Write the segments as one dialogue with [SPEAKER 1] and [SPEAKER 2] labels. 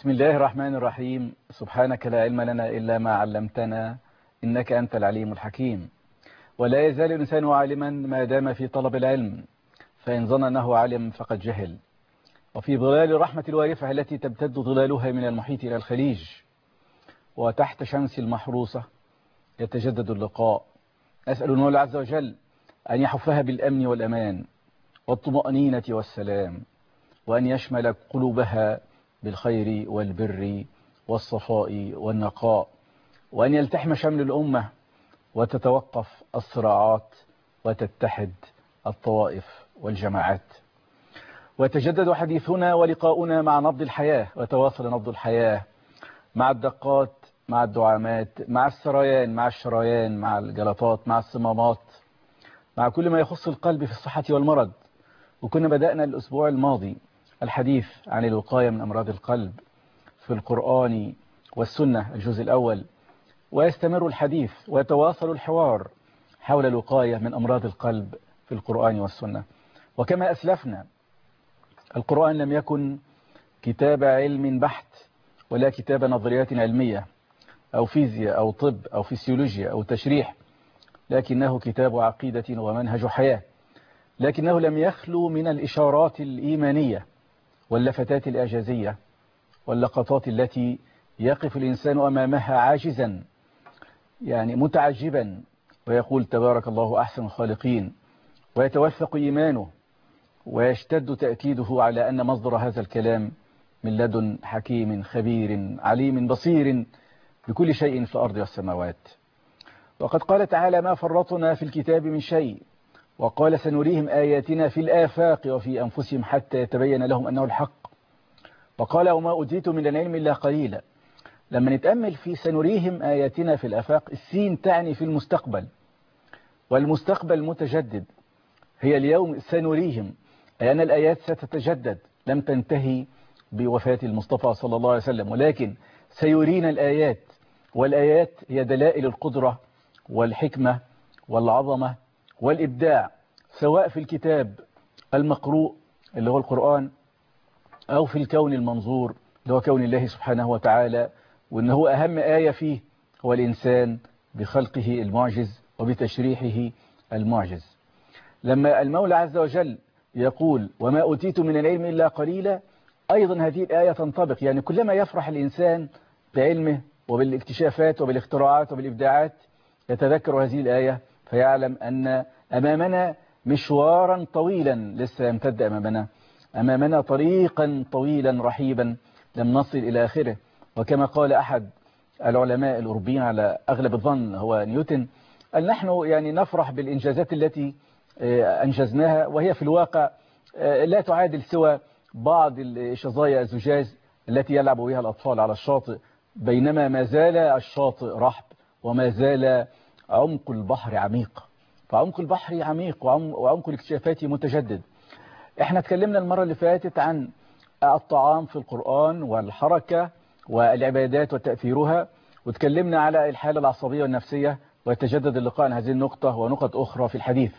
[SPEAKER 1] بسم الله الرحمن الرحيم. سبحانك لا علم لنا إلا ما علمتنا إنك أنت العليم الحكيم. ولا يزال الإنسان عالما ما دام في طلب العلم، فإن ظن أنه عالم فقد جهل. وفي ظلال الرحمة الوارفة التي تمتد ظلالها من المحيط إلى الخليج، وتحت شمس المحروسة يتجدد اللقاء. أسأل المولى عز وجل أن يحفها بالأمن والأمان والطمأنينة والسلام، وأن يشمل قلوبها بالخير والبر والصفاء والنقاء، وأن يلتحم شمل الأمة وتتوقف الصراعات وتتحد الطوائف والجماعات، ويتجدد حديثنا ولقاؤنا مع نبض الحياة، ويتواصل نبض الحياة مع الدقات، مع الدعامات، مع السريان، مع الشريان، مع الجلطات، مع الصمامات، مع كل ما يخص القلب في الصحة والمرض. وكنا بدأنا الأسبوع الماضي الحديث عن الوقاية من أمراض القلب في القرآن والسنة الجزء الأول، ويستمر الحديث ويتواصل الحوار حول الوقاية من أمراض القلب في القرآن والسنة. وكما أسلفنا، القرآن لم يكن كتاب علم بحت، ولا كتاب نظريات علمية أو فيزياء أو طب أو فسيولوجيا أو تشريح، لكنه كتاب عقيدة ومنهج حياة. لكنه لم يخلو من الإشارات الإيمانية واللفتات الإعجازية واللقطات التي يقف الإنسان أمامها عاجزا، يعني متعجبا، ويقول تبارك الله أحسن الخالقين، ويتوثق إيمانه ويشتد تأكيده على أن مصدر هذا الكلام من لدن حكيم خبير عليم بصير بكل شيء في الأرض والسماوات. وقد قال تعالى: ما فرطنا في الكتاب من شيء، وقال: سنريهم آياتنا في الآفاق وفي أنفسهم حتى يتبين لهم أنه الحق، وقال: وما أوتيتم من العلم إلا قليلا. لما نتأمل في سنريهم آياتنا في الآفاق، السين تعني في المستقبل، والمستقبل متجدد. هي اليوم سنريهم، أي أن الآيات ستتجدد، لم تنتهي بوفاة المصطفى صلى الله عليه وسلم، ولكن سيرينا الآيات. والآيات هي دلائل القدرة والحكمة والعظمة والإبداع، سواء في الكتاب المقروء اللي هو القرآن، أو في الكون المنظور اللي هو كون الله سبحانه وتعالى، وإنه أهم آية فيه هو الإنسان بخلقه المعجز وبتشريحه المعجز. لما المولى عز وجل يقول: وما أوتيت من العلم إلا قليلا، أيضا هذه الآية تنطبق. يعني كلما يفرح الإنسان بعلمه وبالاكتشافات وبالاختراعات وبالإبداعات، يتذكر هذه الآية فيعلم أن أمامنا مشوارا طويلا لسه يمتد أمامنا طريقا طويلا رحيبا لم نصل إلى آخره. وكما قال أحد العلماء الأوروبيين على أغلب الظن هو نيوتن، أن نحن يعني نفرح بالإنجازات التي أنجزناها، وهي في الواقع لا تعادل سوى بعض الشظايا الزجاج التي يلعب بها الأطفال على الشاطئ، بينما ما زال الشاطئ رحب وما زال عمق البحر عميق. فعمق البحر عميق وعمق الاكتشافات متجدد. احنا اتكلمنا المرة اللي فاتت عن الطعام في القرآن والحركة والعبادات وتأثيرها، وتكلمنا على الحالة العصبية والنفسية، ويتجدد اللقاء عن هذه النقطة ونقط أخرى في الحديث.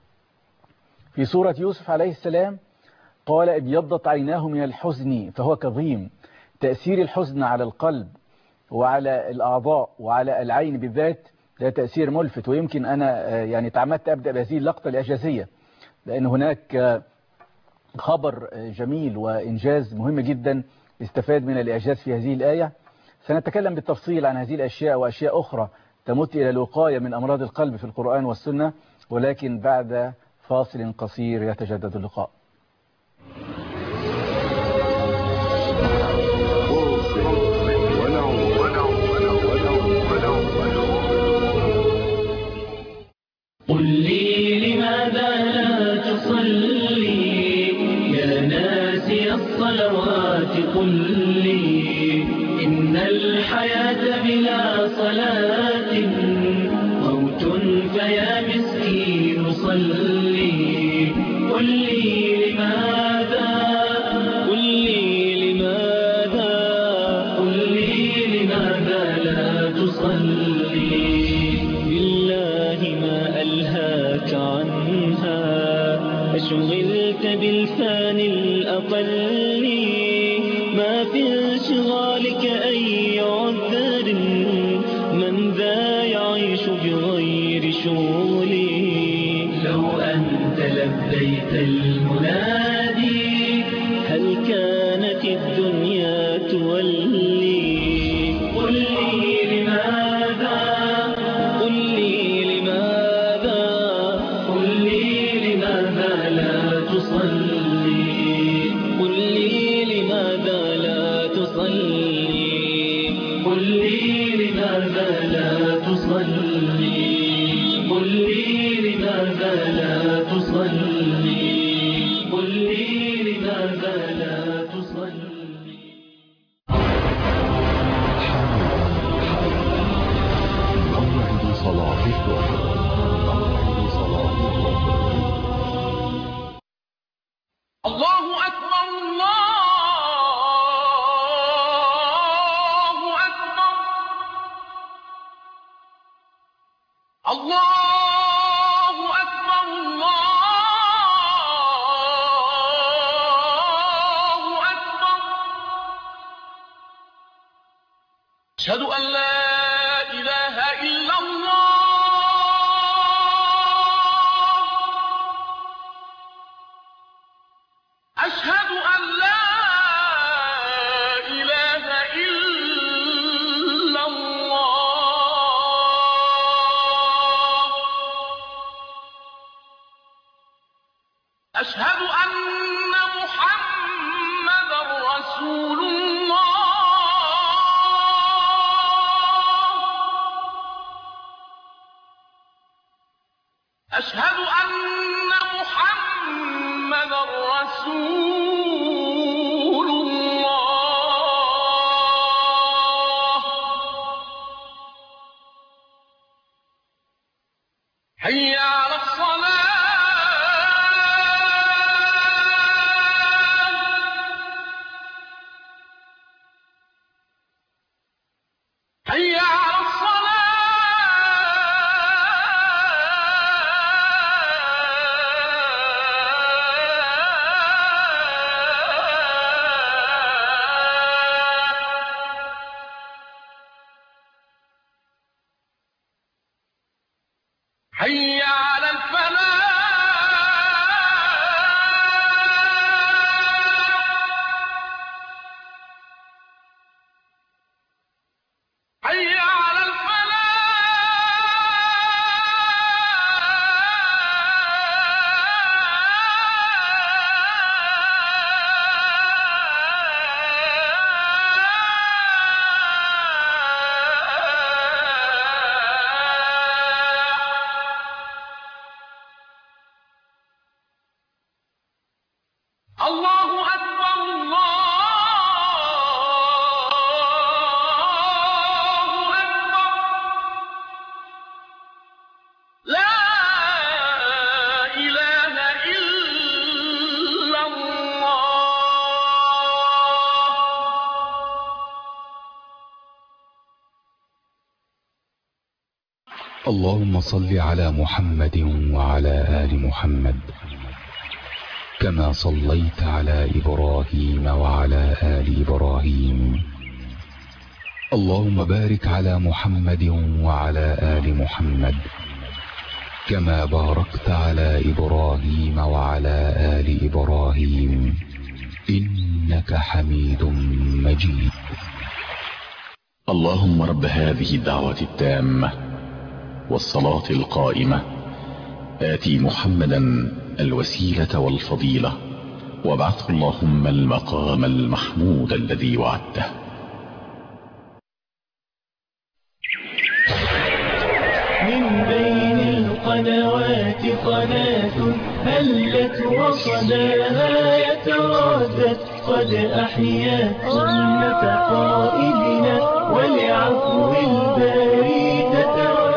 [SPEAKER 1] في سورة يوسف عليه السلام قال: ابيضت عيناه من الحزن فهو كظيم. تأثير الحزن على القلب وعلى الأعضاء وعلى العين بالذات ده تأثير ملفت. ويمكن أنا يعني تعمدت أبدأ بهذه اللقطة الإعجازية، لأن هناك خبر جميل وإنجاز مهم جدا استفاد من الإعجاز في هذه الآية. سنتكلم بالتفصيل عن هذه الأشياء وأشياء أخرى تمت إلى الوقاية من أمراض القلب في القرآن والسنة، ولكن بعد فاصل قصير يتجدد اللقاء.
[SPEAKER 2] قل لي لماذا لا تصلي يا ناسي الصلوات؟ قل لي إن الحياة بلا صلاة موت، فيا مسكين صلي. قل لي لماذا، قل لي لماذا، قل لي لماذا لا تصلي؟ بالله ما ألهاك عنها، أشغلت بالفاني الأقل ما في انشغالك أي عذر، من ذا يعيش بغير شغلي. لو أنت لبيت المنادي هل كانت الدنيا تولي؟ قل لي لماذا، قل لي لماذا، قل لي لماذا لا تصلي؟ قل لي لماذا لا تصلي؟ قل لي لماذا لا تصلي؟ قل لي لماذا لا تصلي؟ قل لي لماذا لا تصلي؟
[SPEAKER 3] موعد صلاة الظهر. موعد صلاة الظهر.
[SPEAKER 4] الله أكبر الله أكبر الله أكبر الله أكبر. أشهد أن لا إله إلا الله. أشهد أن لا إله إلا الله. أشهد أن محمدا رسول الله. أشهد أن محمدا رسول الله. حي على الصلاة. حي على حي على الفلاح. حي على الله أكبر الله أكبر. لا إله إلا الله.
[SPEAKER 3] اللهم صل على محمد وعلى آل محمد كما صليت على إبراهيم وعلى آل إبراهيم. اللهم بارك على محمد وعلى آل محمد كما باركت على إبراهيم وعلى آل إبراهيم إنك حميد مجيد.
[SPEAKER 5] اللهم رب هذه الدعوة التامة والصلاة القائمة آتي محمدا الوسيلة والفضيلة وابعثه اللهم المقام المحمود الذي وعدته.
[SPEAKER 2] من بين القنوات قناة هلت وصداها يتردد قد أحيا سنة قائدنا ولعفو الباري تتردد.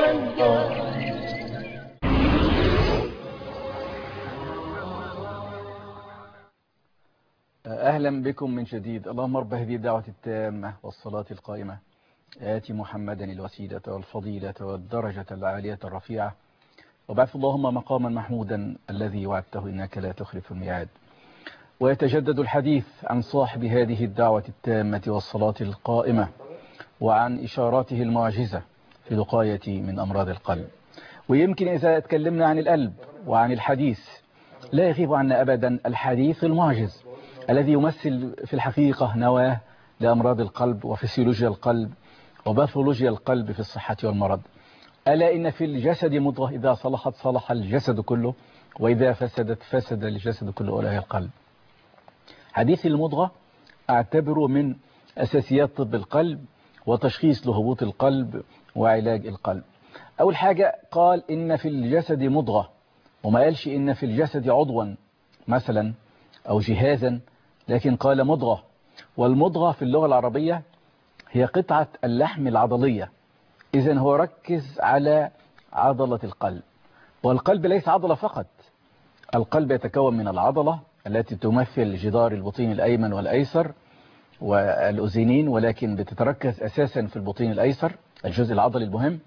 [SPEAKER 1] أهلا بكم من جديد. اللهم رب هذه الدعوة التامة والصلاة القائمة آتي محمدا الوسيلة والفضيلة والدرجة العالية الرفيعة وبعث اللهم مقاما محمودا الذي وعدته إنك لا تخلف الميعاد. ويتجدد الحديث عن صاحب هذه الدعوة التامة والصلاة القائمة وعن إشاراته المعجزة في الوقاية من أمراض القلب. ويمكن إذا اتكلمنا عن القلب وعن الحديث لا يغيب عنا أبدا الحديث المعجز الذي يمثل في الحقيقة نواة لأمراض القلب وفسيولوجيا القلب وباثولوجيا القلب في الصحة والمرض. ألا إن في الجسد مضغة إذا صلحت صلح الجسد كله وإذا فسدت فسد الجسد كله ألا هي القلب. حديث المضغة أعتبره من أساسيات طب القلب وتشخيص لهبوط القلب وعلاج القلب. أول حاجة قال إن في الجسد مضغة، وما قالش إن في الجسد عضوا مثلا أو جهازا، لكن قال مضغة. والمضغة في اللغة العربية هي قطعة اللحم العضلية، إذن هو ركز على عضلة القلب. والقلب ليس عضلة فقط، القلب يتكون من العضلة التي تمثل جدار البطين الأيمن والأيسر والأذنين، ولكن بتتركز أساسا في البطين الأيسر الجزء العضلي المهم،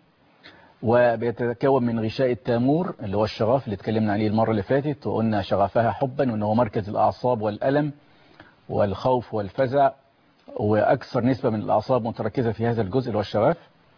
[SPEAKER 1] وبيتكون من غشاء التامور اللي هو الشغاف اللي اتكلمنا عليه المرة اللي فاتت وقلنا شغفها حبا وأنه مركز الأعصاب والألم والخوف والفزع، وأكثر نسبة من الأعصاب متركزة في هذا الجزء اللي هو الشغاف.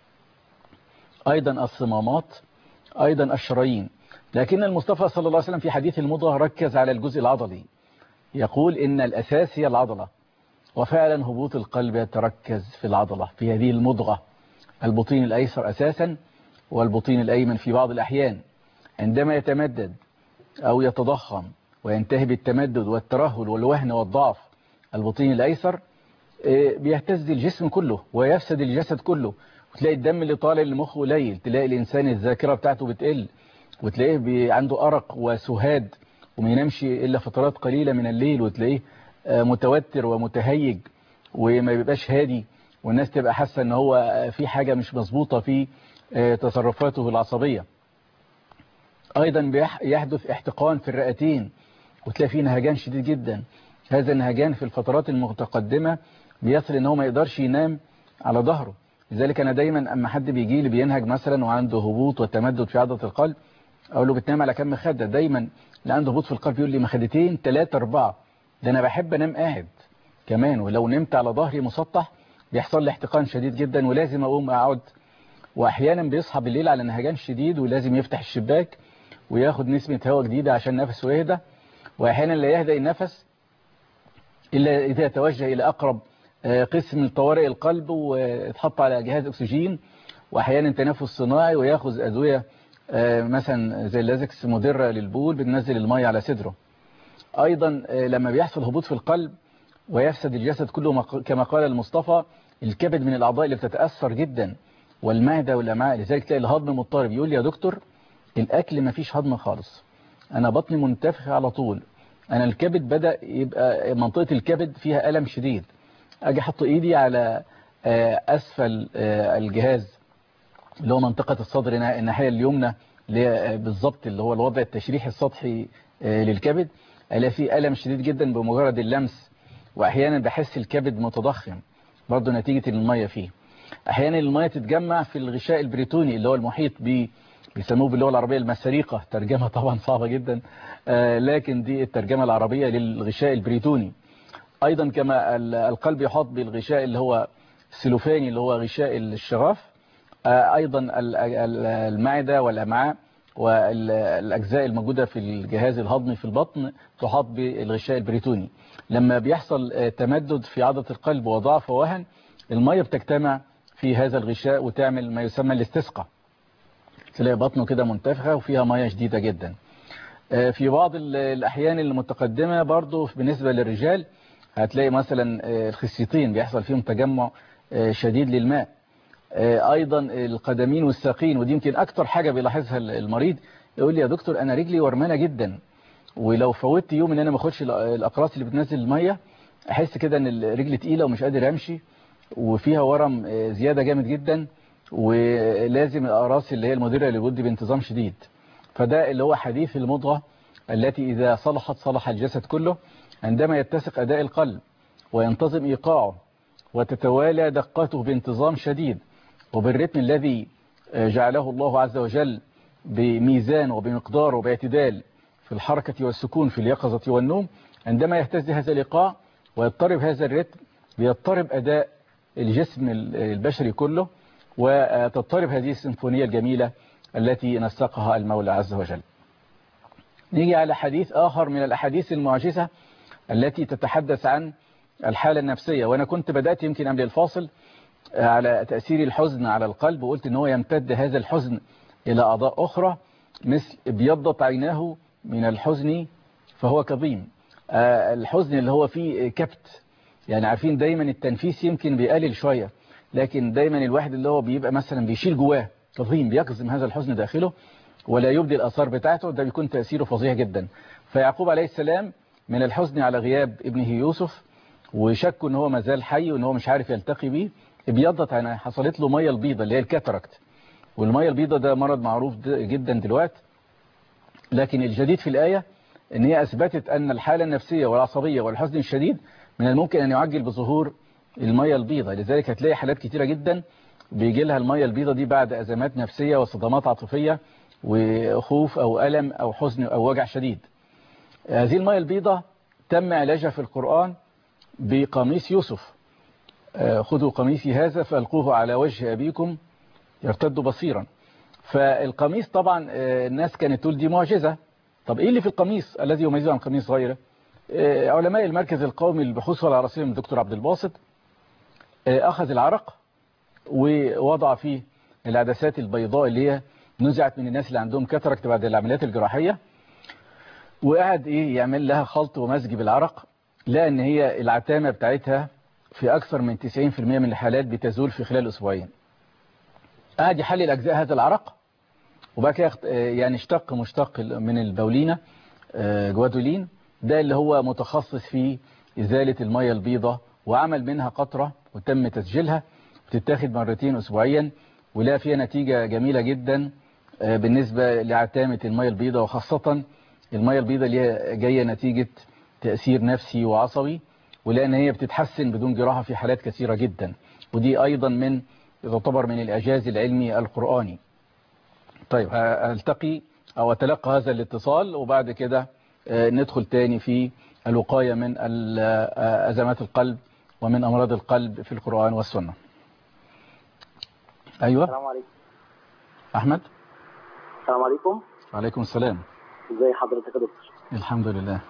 [SPEAKER 1] أيضا الصمامات، أيضا الشرايين. لكن المصطفى صلى الله عليه وسلم في حديث المضغة ركز على الجزء العضلي، يقول إن الأساس هي العضلة، وفعلا هبوط القلب يتركز في العضلة في هذه المضغة، البطين الأيسر أساسا والبطين الأيمن في بعض الأحيان. عندما يتمدد أو يتضخم وينتهي بالتمدد والترهل والوهن والضعف البطين الأيسر بيهتز الجسم كله ويفسد الجسد كله، وتلاقي الدم اللي طالع للمخ قليل، تلاقي الإنسان الذاكرة بتاعته بتقل، وتلاقيه عنده أرق وسهاد وما ينامش إلا فترات قليلة من الليل، وتلاقيه متوتر ومتهيج وما بيبقاش هادي، والناس تبقى حاسة ان هو في حاجة مش مظبوطة في تصرفاته العصبية. ايضا يحدث احتقان في الرئتين، وتلاقي فيه نهجان شديد جدا. هذا النهجان في الفترات المتقدمة بيصل ان هو ما يقدرش ينام على ظهره. لذلك انا دايما اما حد بيجي لي بينهج مثلا وعنده هبوط وتمدد في عضلة القلب، اقول له بتنام على كم مخدة؟ دايما اللي عنده هبوط في القلب يقول لي مخدتين 3 4. ده انا بحب انام قاعد كمان، ولو نمت على ظهري مسطح بيحصل لي احتقان شديد جدا ولازم اقوم اقعد. واحيانا بيصحى بالليل على نهجان شديد ولازم يفتح الشباك وياخد نسمة هواء جديدة عشان نفسه يهدى. واحيانا لا يهدأ النفس الا اذا توجه الى اقرب قسم لطوارئ القلب واتحط على جهاز اكسجين، واحيانا تنفس صناعي وياخذ ادوية مثلا زي اللازكس مضرة للبول بتنزل المية على صدره. ايضا لما بيحصل هبوط في القلب ويفسد الجسد كله كما قال المصطفى، الكبد من الأعضاء اللي بتتأثر جدا، والمعدة والأمعاء. لذلك تلاقي الهضم مضطرب، يقول لي يا دكتور الأكل ما فيش هضم خالص، أنا بطني منتفخة على طول، أنا الكبد بدأ يبقى منطقة الكبد فيها ألم شديد، أجي أحط إيدي على أسفل الجهاز اللي هو منطقة الصدر الناحية اليمنى بالضبط اللي هو الوضع التشريحي السطحي للكبد، ألاقي فيه ألم شديد جدا بمجرد اللمس. واحيانا بحس الكبد متضخم برضه نتيجة المية فيه. احيانا المية تتجمع في الغشاء البريتوني اللي هو المحيط بيسموه باللغة العربية المساريقة، ترجمة طبعا صعبة جدا لكن دي الترجمة العربية للغشاء البريتوني. ايضا كما القلب يحاط بالغشاء اللي هو السلوفاني اللي هو غشاء الشغاف، ايضا المعدة والامعاء والأجزاء الموجودة في الجهاز الهضمي في البطن تحاط بالغشاء البريتوني. لما بيحصل تمدد في عضلة القلب وضعف ووهن، المية بتجتمع في هذا الغشاء وتعمل ما يسمى الاستسقاء، تلاقي بطنه كده منتفخة وفيها مية شديدة جدا. في بعض الأحيان المتقدمة برضو بالنسبة للرجال هتلاقي مثلا الخصيتين بيحصل فيهم تجمع شديد للماء. ايضا القدمين والساقين، ودي يمكن اكتر حاجة بيلاحظها المريض، يقول لي يا دكتور انا رجلي ورمانة جدا، ولو فوتت يوم ان انا ما اخدش الاقراص اللي بتنزل المية احس كده ان الرجل تقيلة ومش قادر امشي وفيها ورم زيادة جامد جدا، ولازم الاقراص اللي هي المديرة للود بانتظام شديد. فده اللي هو حديث المضغة التي اذا صلحت صلح الجسد كله، عندما يتسق اداء القلب وينتظم ايقاعه وتتوالى دقاته بانتظام شديد وبالرتم الذي جعله الله عز وجل بميزان وبمقدار وباعتدال، في الحركة والسكون في اليقظة والنوم. عندما يهتز هذا الإيقاع ويضطرب هذا الرتم بيضطرب أداء الجسم البشري كله، وتضطرب هذه السيمفونية الجميلة التي نسقها المولى عز وجل. نيجي على حديث آخر من الأحاديث المعجزة التي تتحدث عن الحالة النفسية. وأنا كنت بدأت يمكن قبل الفاصل على تأثير الحزن على القلب، وقلت إن هو يمتد هذا الحزن إلى أعضاء أخرى، مثل ابيضت عيناه من الحزن فهو كظيم. الحزن اللي هو فيه كبت، يعني عارفين دايما التنفيس يمكن بيقلل شوية، لكن دايما الواحد اللي هو بيبقى مثلا بيشيل جواه كظيم، بيكظم هذا الحزن داخله ولا يبدي الآثار بتاعته، ده بيكون تأثيره فظيع جدا. فيعقوب عليه السلام من الحزن على غياب ابنه يوسف، وشكوا ان هو مازال حي وان هو مش عارف يلتقي بيه، ابيضت عيناه، حصلت له ميه البيضة اللي هي الكاتاراكت. والميه البيضة ده مرض معروف جدا دلوقتي، لكن الجديد في الآية ان هي اثبتت ان الحالة النفسية والعصبية والحزن الشديد من الممكن ان يعجل بظهور الميه البيضة. لذلك هتلاقي حالات كتيرة جدا بيجي لها الميه البيضة دي بعد ازمات نفسية وصدمات عاطفية وخوف او ألم او حزن او وجع شديد. هذه الميه البيضة تم علاجها في القرآن بقميص يوسف. خذوا قميصي هذا فألقوه على وجه أبيكم يرتد بصيرا. فالقميص طبعا الناس كانت تقول دي معجزة. طب إيه اللي في القميص الذي يميزه عن قميص غيره؟ علماء المركز القومي للبحوث والعراصير من الدكتور عبد الباسط أخذ العرق ووضع فيه العدسات البيضاء اللي هي نزعت من الناس اللي عندهم كاتاراكت بعد العمليات الجراحية، وقعد يعمل لها خلط ومزج بالعرق، لقى ان هي العتامة بتاعتها في اكثر من 90% من الحالات بتزول في خلال اسبوعين. قعد يحلل اجزاء هذا العرق، وبقى كده يعني مشتق من البولينة جوادولين، ده اللي هو متخصص في ازالة المية البيضاء، وعمل منها قطرة وتم تسجيلها، بتتاخد مرتين اسبوعيا، ولا فيها نتيجة جميلة جدا بالنسبة لعتامة المية البيضاء، وخاصة المية البيضاء اللي هي جاية نتيجة تأثير نفسي وعصبي، ولأن هي بتتحسن بدون جراحة في حالات كثيرة جدا، ودي أيضا تعتبر من الإعجاز العلمي القرآني. طيب ألتقي أو أتلقى هذا الاتصال، وبعد كده ندخل تاني في الوقاية من أزمات القلب ومن أمراض القلب في القرآن والسنة. أيوة.
[SPEAKER 6] السلام عليكم.
[SPEAKER 1] أحمد.
[SPEAKER 6] السلام عليكم.
[SPEAKER 1] وعليكم السلام.
[SPEAKER 6] ازي حضرتك يا دكتور؟
[SPEAKER 1] الحمد لله.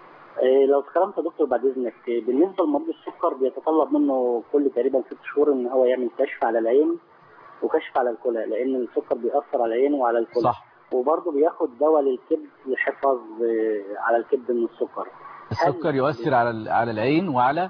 [SPEAKER 6] لو اتكلمت يا دكتور بعد اذنك، بالنسبه لمريض السكر بيتطلب منه كل تقريبا 6 شهور ان هو يعمل كشف على العين وكشف على الكلى، لان السكر بيأثر على العين وعلى الكلى.
[SPEAKER 1] صح.
[SPEAKER 6] وبرضه بياخد دواء للكبد للحفاظ على الكبد من السكر.
[SPEAKER 1] السكر يؤثر على العين وعلى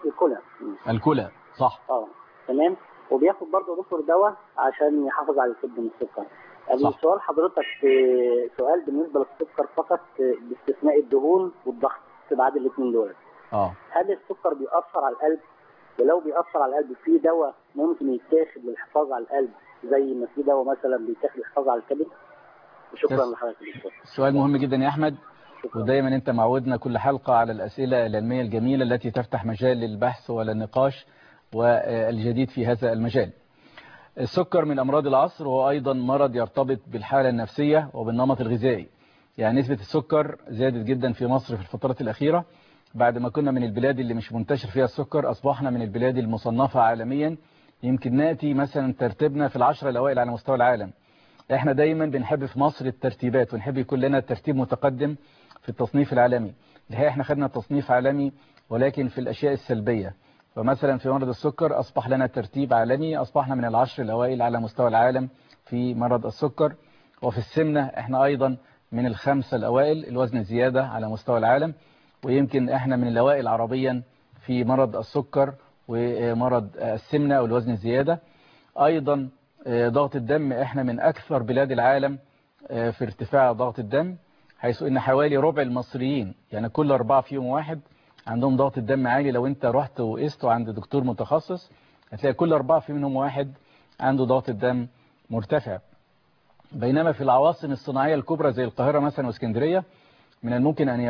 [SPEAKER 1] الكلى. صح.
[SPEAKER 6] تمام. وبياخد برضه دكتور دواء عشان يحافظ على الكبد من السكر. سؤال حضرتك سؤال بالنسبه للسكر فقط باستثناء الدهون والضغط بعد الاثنين دول. هل السكر بيأثر على القلب؟ ولو بيأثر على القلب في دواء ممكن يتاخد للحفاظ على القلب زي ما في دواء مثلا بيتاخد للحفاظ على الكبد؟ شكرا لحضرتك.
[SPEAKER 1] سؤال مهم جدا يا أحمد، ودايما أنت معودنا كل حلقة على الأسئلة العلمية الجميلة التي تفتح مجال للبحث والنقاش والجديد في هذا المجال. السكر من أمراض العصر، وهو أيضا مرض يرتبط بالحالة النفسية وبالنمط الغذائي. يعني نسبة السكر زادت جدا في مصر في الفترة الأخيرة، بعد ما كنا من البلاد اللي مش منتشر فيها السكر أصبحنا من البلاد المصنفة عالميا، يمكن نأتي مثلا ترتيبنا في 10 الأوائل على مستوى العالم. احنا دايما بنحب في مصر الترتيبات، ونحب يكون لنا ترتيب متقدم في التصنيف العالمي. الحقيقة احنا خدنا تصنيف عالمي ولكن في الأشياء السلبية. فمثلا في مرض السكر أصبح لنا ترتيب عالمي، أصبحنا من 10 الأوائل على مستوى العالم في مرض السكر. وفي السمنة احنا أيضا من 5 الأوائل، الوزن الزيادة على مستوى العالم، ويمكن احنا من الأوائل عربيا في مرض السكر ومرض السمنة والوزن الزيادة. أيضا ضغط الدم احنا من أكثر بلاد العالم في ارتفاع ضغط الدم، حيث ان حوالي ربع المصريين، يعني كل 4 فيهم واحد عندهم ضغط الدم عالي. لو انت رحت وقست عند دكتور متخصص هتلاقي كل 4 منهم واحد عنده ضغط الدم مرتفع. بينما في العواصم الصناعية الكبرى زي القاهرة مثلا واسكندرية من الممكن أن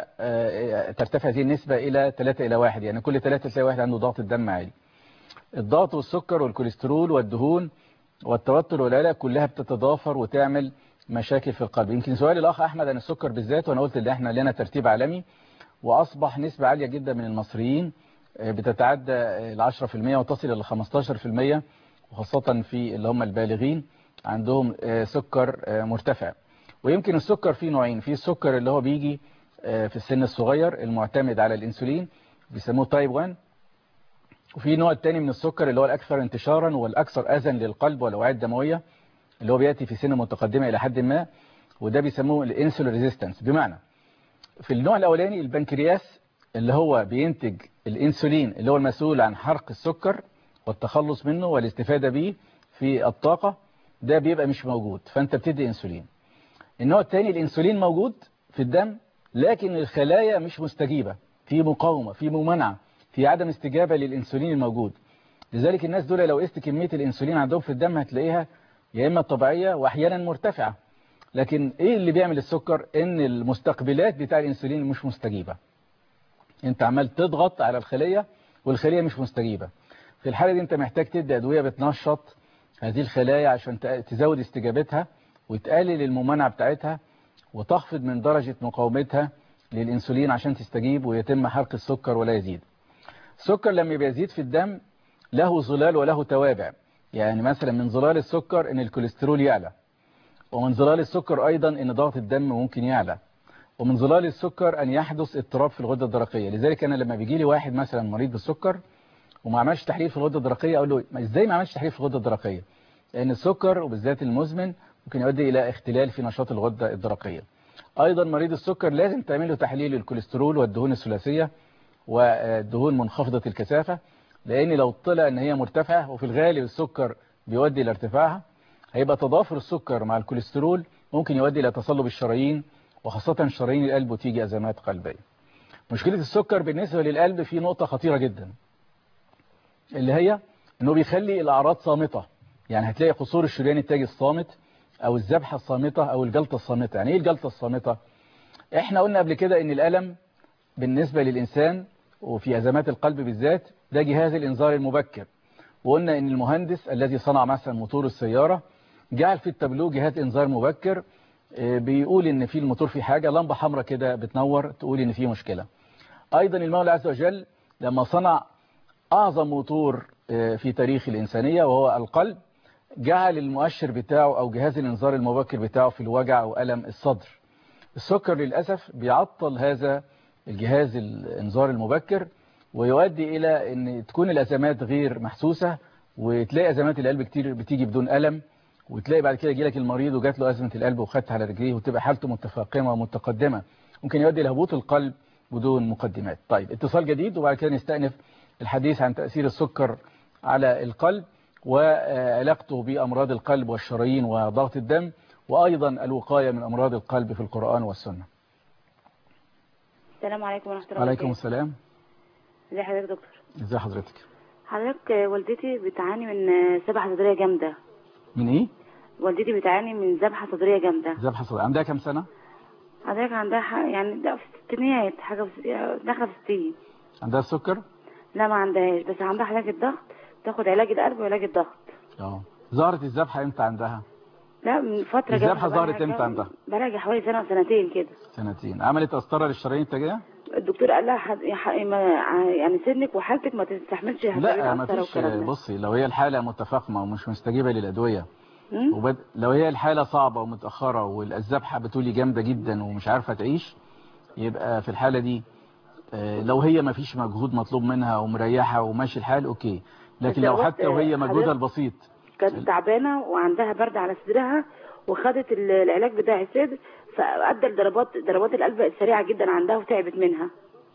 [SPEAKER 1] ترتفع هذه النسبة إلى 3-1، يعني كل 3 تلاقي واحد عنده ضغط الدم عالي. الضغط والسكر والكوليسترول والدهون والتوتر والقلق كلها بتتضافر وتعمل مشاكل في القلب. يمكن سؤال الأخ أحمد عن السكر بالذات، وأنا قلت إن إحنا لنا ترتيب عالمي، وأصبح نسبة عالية جدا من المصريين بتتعدى 10% وتصل إلى 15%، وخاصة في اللي هم البالغين عندهم سكر مرتفع. ويمكن السكر فيه نوعين، في السكر اللي هو بيجي في السن الصغير المعتمد على الانسولين بيسموه تايب 1، وفي نوع الثاني من السكر اللي هو الأكثر انتشارا والأكثر أذى للقلب والأوعية الدموية اللي هو بيأتي في سن متقدمة إلى حد ما، وده بيسموه الانسولين ريزيستنس. بمعنى في النوع الأولاني البنكرياس اللي هو بينتج الانسولين اللي هو المسؤول عن حرق السكر والتخلص منه والاستفادة به في الطاقة، ده بيبقى مش موجود، فأنت بتدي انسولين. النوع الثاني الانسولين موجود في الدم لكن الخلايا مش مستجيبة، في مقاومة، في ممانعة، في عدم استجابة للانسولين الموجود. لذلك الناس دول لو قست كمية الانسولين عندهم في الدم هتلاقيها يا إما طبيعية وأحيانا مرتفعة. لكن إيه اللي بيعمل السكر؟ إن المستقبلات بتاع الانسولين مش مستجيبة، أنت عمال تضغط على الخلية والخلية مش مستجيبة. في الحالة دي أنت محتاج تدي أدوية بتنشط هذه الخلايا عشان تزود استجابتها وتقلل الممانعة بتاعتها وتخفض من درجة مقاومتها للإنسولين عشان تستجيب ويتم حرق السكر ولا يزيد. السكر لما بيزيد في الدم له ظلال وله توابع. يعني مثلا من ظلال السكر ان الكوليسترول يعلى، ومن ظلال السكر ايضا ان ضغط الدم ممكن يعلى، ومن ظلال السكر ان يحدث اضطراب في الغدة الدرقية. لذلك انا لما بيجي لي واحد مثلا مريض بالسكر وما عملش تحليل في الغدة الدرقية اقول له ازاي ما عملش تحليل في الغدة الدرقية؟ لان السكر وبالذات المزمن ممكن يؤدي الى اختلال في نشاط الغدة الدرقية. ايضا مريض السكر لازم تعمل له تحليل الكوليسترول والدهون الثلاثية والدهون منخفضة الكثافة، لان لو طلع ان هي مرتفعة، وفي الغالب السكر بيؤدي الى ارتفاعها، هيبقى تضافر السكر مع الكوليسترول ممكن يؤدي الى تصلب الشرايين وخاصة شرايين القلب وتيجي ازمات قلبية. مشكلة السكر بالنسبة للقلب في نقطة خطيرة جدا اللي هي انه بيخلي الاعراض صامتة. يعني هتلاقي قصور الشريان التاجي الصامت او الذبحة الصامتة او الجلطة الصامتة. يعني ايه الجلطة الصامتة؟ احنا قلنا قبل كده ان الألم بالنسبة للإنسان وفي أزمات القلب بالذات ده جهاز الإنذار المبكر، وقلنا ان المهندس الذي صنع مثلا موتور السيارة جعل في التابلو جهاز إنذار مبكر بيقول ان في الموتور في حاجة، لمبة حمراء كده بتنور تقول ان في مشكلة. ايضا المولى عز وجل لما صنع اعظم موتور في تاريخ الإنسانية وهو القلب جعل المؤشر بتاعه او جهاز الإنذار المبكر بتاعه في الوجع وألم الصدر. السكر للأسف بيعطل هذا الجهاز الإنذار المبكر ويؤدي إلى أن تكون الأزمات غير محسوسة، وتلاقي أزمات القلب كتير بتيجي بدون ألم، وتلاقي بعد كده يجيلك المريض وجات له أزمة القلب وخدت على رجليه وتبقى حالته متفاقمة ومتقدمة، ممكن يؤدي لهبوط القلب بدون مقدمات. طيب اتصال جديد وبعد كده نستأنف الحديث عن تأثير السكر على القلب وعلاقته بأمراض القلب والشرايين وضغط الدم، وأيضا الوقاية من أمراض القلب في القرآن والسنة.
[SPEAKER 7] السلام عليكم ورحمة الله
[SPEAKER 1] وعليكم السلام.
[SPEAKER 7] ازي حضرتك دكتور؟
[SPEAKER 1] ازي حضرتك؟
[SPEAKER 7] حضرتك والدتي بتعاني من ذبحة صدرية جامدة.
[SPEAKER 1] من ايه؟
[SPEAKER 7] والدتي بتعاني من ذبحة صدرية جامدة.
[SPEAKER 1] ذبحة صدرية. عندها كام سنة؟
[SPEAKER 7] حضرتك عندها يعني ده في الستينيات، حاجة داخلة في 60.
[SPEAKER 1] عندها السكر؟
[SPEAKER 7] لا ما عندهاش، بس عندها علاج الضغط، تاخد علاج القلب وعلاج الضغط.
[SPEAKER 1] ظهرت الذبحة امتى عندها؟
[SPEAKER 7] لا من فترة.
[SPEAKER 1] الذبحة ظهرت امتى عندها؟
[SPEAKER 7] بقى حوالي سنة وسنتين كده.
[SPEAKER 1] سنتين. عملت قسطرة للشرايين التاجية؟
[SPEAKER 7] الدكتور قال لها يعني سنك وحالتك ما تستحملش.
[SPEAKER 1] لا ما فيش. بصي لو هي الحالة متفاقمة ومش مستجيبة للأدوية لو هي الحالة صعبة ومتأخرة والذبحة بتولي جامدة جدا ومش عارفة تعيش، يبقى في الحالة دي لو هي ما فيش مجهود مطلوب منها ومريحة وماشي الحال اوكي. لكن لو حتى وهي مجهودها البسيط
[SPEAKER 7] كانت تعبانة وعندها برد على صدرها وخدت العلاج بتاع الصدر فأدى ضربات القلب السريعة جدا عندها وتعبت منها.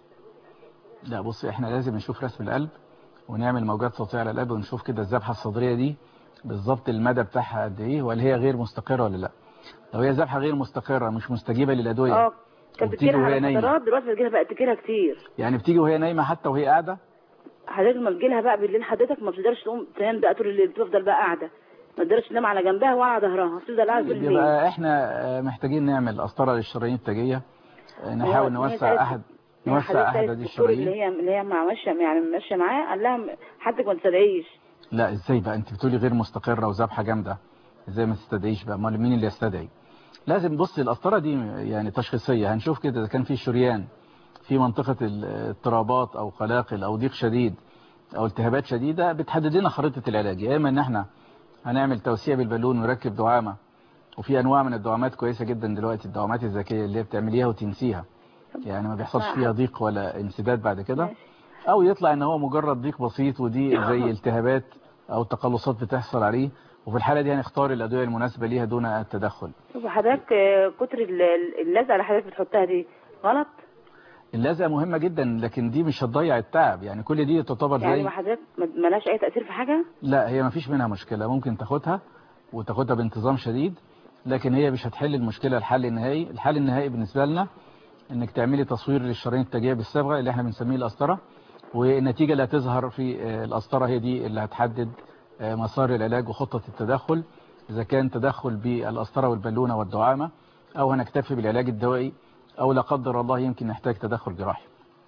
[SPEAKER 1] لا بصي احنا لازم نشوف رسم القلب ونعمل موجات صوتية على القلب ونشوف كده الذبحة الصدرية دي بالظبط المدى بتاعها قد ايه، ولا هي غير مستقرة ولا لا. لو هي ذبحة غير مستقرة مش مستجيبة للأدوية
[SPEAKER 7] كانت بتجيلها على فترات، دلوقتي بتجيلها بقت تجيلها كتير.
[SPEAKER 1] يعني بتيجي وهي نايمة حتى وهي قاعدة؟
[SPEAKER 7] حضرتك ما بتجيلها بقى بالليل حضرتك ما بتقدرش تقوم تنام بقى طول الليل، بتفضل بقى قاعدة ما تقدرش تنام على جنبها ولا على ظهرها، بتفضل قاعدة طول الليل.
[SPEAKER 1] يبقى احنا محتاجين نعمل قسطرة للشرايين التاجية، نحاول نوسع أحد هذه الشرايين.
[SPEAKER 7] اللي هي ماشية معاه قال لها حضرتك ما تستدعيش.
[SPEAKER 1] لا ازاي بقى انت بتقولي غير مستقرة وذبحة جامدة، ازاي ما تستدعيش بقى؟ امال مين اللي يستدعي؟ لازم بص القسطرة دي يعني تشخيصية، هنشوف كده إذا كان في شريان في منطقة الاضطرابات أو قلاقل أو ضيق شديد أو التهابات شديدة، بتحدد لنا خريطة العلاج. يا إما إن إحنا هنعمل توسيع بالبالون ونركب دعامة، وفي أنواع من الدعامات كويسة جدا دلوقتي، الدعامات الذكية اللي هي بتعمليها وتنسيها، يعني ما بيحصلش فيها ضيق ولا انسداد بعد كده. أو يطلع إن هو مجرد ضيق بسيط ودي زي التهابات أو تقلصات بتحصل عليه، وفي الحالة دي هنختار الأدوية المناسبة ليها دون التدخل.
[SPEAKER 7] طب حضرتك كتر اللزقة اللي حضرتك بتحطها دي غلط؟
[SPEAKER 1] اللزقة مهمة جدا، لكن دي مش هتضيع التعب، يعني كل دي تعتبر
[SPEAKER 7] يعني
[SPEAKER 1] زي
[SPEAKER 7] ما حضرتك مالهاش أي تأثير في حاجة؟
[SPEAKER 1] لا، هي ما فيش منها مشكلة، ممكن تاخدها وتاخدها بانتظام شديد، لكن هي مش هتحل المشكلة. الحل النهائي بالنسبة لنا انك تعملي تصوير للشرايين التاجية بالصبغة اللي احنا بنسميه القسطرة، والنتيجة اللي هتظهر في القسطرة هي دي اللي هتحدد مسار العلاج وخطة التدخل، إذا كان تدخل بالقسطرة والبالونة والدعامة، أو هنكتفي بالعلاج الدوائي، أو لا قدر الله يمكن نحتاج تدخل جراحي.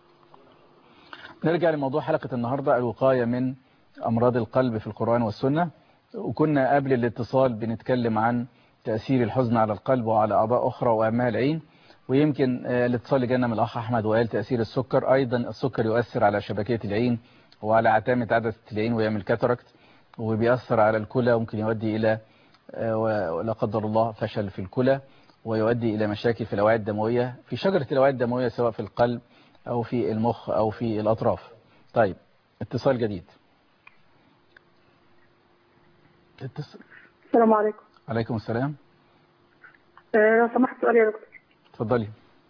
[SPEAKER 1] نرجع لموضوع حلقة النهاردة، الوقاية من أمراض القلب في القرآن والسنة. وكنا قبل الاتصال بنتكلم عن تأثير الحزن على القلب وعلى أعضاء أخرى وأهمها العين، ويمكن الاتصال اللي جانا من الأخ أحمد وقال تأثير السكر. أيضا السكر يؤثر على شبكية العين وعلى عتامة عدسة العين ويعمل كاتاراكت، وبيأثر على الكلى، وممكن يؤدي إلى لا قدر الله فشل في الكلى، ويؤدي إلى مشاكل في الأوعية الدموية، في شجرة الأوعية الدموية، سواء في القلب أو في المخ أو في الأطراف. طيب، اتصال جديد.
[SPEAKER 8] السلام عليكم.
[SPEAKER 1] عليكم السلام.
[SPEAKER 8] لو سمحت سؤال يا دكتور.
[SPEAKER 1] اتفضلي.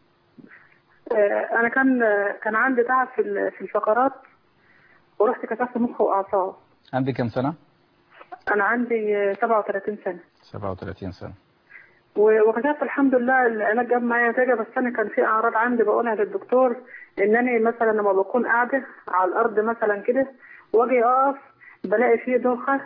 [SPEAKER 8] انا كان عندي تعب في الفقرات، ورحت كشفت مخ واعصاب.
[SPEAKER 1] عندي كم سنة؟
[SPEAKER 8] انا عندي 37 سنة.
[SPEAKER 1] 37 سنة.
[SPEAKER 8] وكشفت الحمد لله، العلاج جاب معايا نتيجة، بس انا كان في اعراض عندي بقولها للدكتور، انني مثلا لما بكون قاعدة على الارض مثلا كده واجي اقف بلاقي فيه دوخة،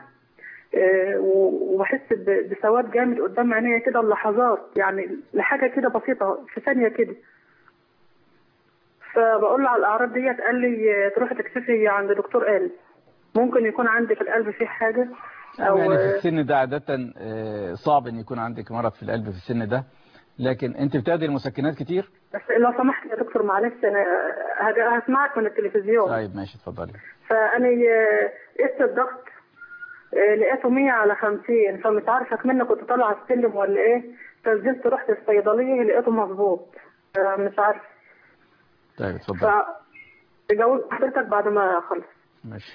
[SPEAKER 8] وبحس بسواد جامد قدام عينيا كده اللحظات، يعني لحاجة كده بسيطة في ثانية كده. فبقول له على الأعراض ديت، قال لي تروحي تكشفي عند دكتور قلب، ممكن يكون عندي في القلب فيه حاجة أو
[SPEAKER 1] يعني في السن ده عادة صعب أن يكون عندك مرض في القلب في السن ده، لكن أنت بتاخدي المسكنات كتير؟
[SPEAKER 8] بس لو سمحت يا دكتور معلش، أنا هسمعك من التلفزيون.
[SPEAKER 1] طيب ماشي، اتفضلي.
[SPEAKER 8] فأنا قست الضغط لقيته 100/50، فمش عارفة كمان كنت طالعة السلم ولا إيه، فنزلت رحت الصيدلية لقيته مظبوط، مش عارفة.
[SPEAKER 1] طيب اتفضل.
[SPEAKER 8] فجاوب حضرتك بعد ما خلص.
[SPEAKER 1] ماشي.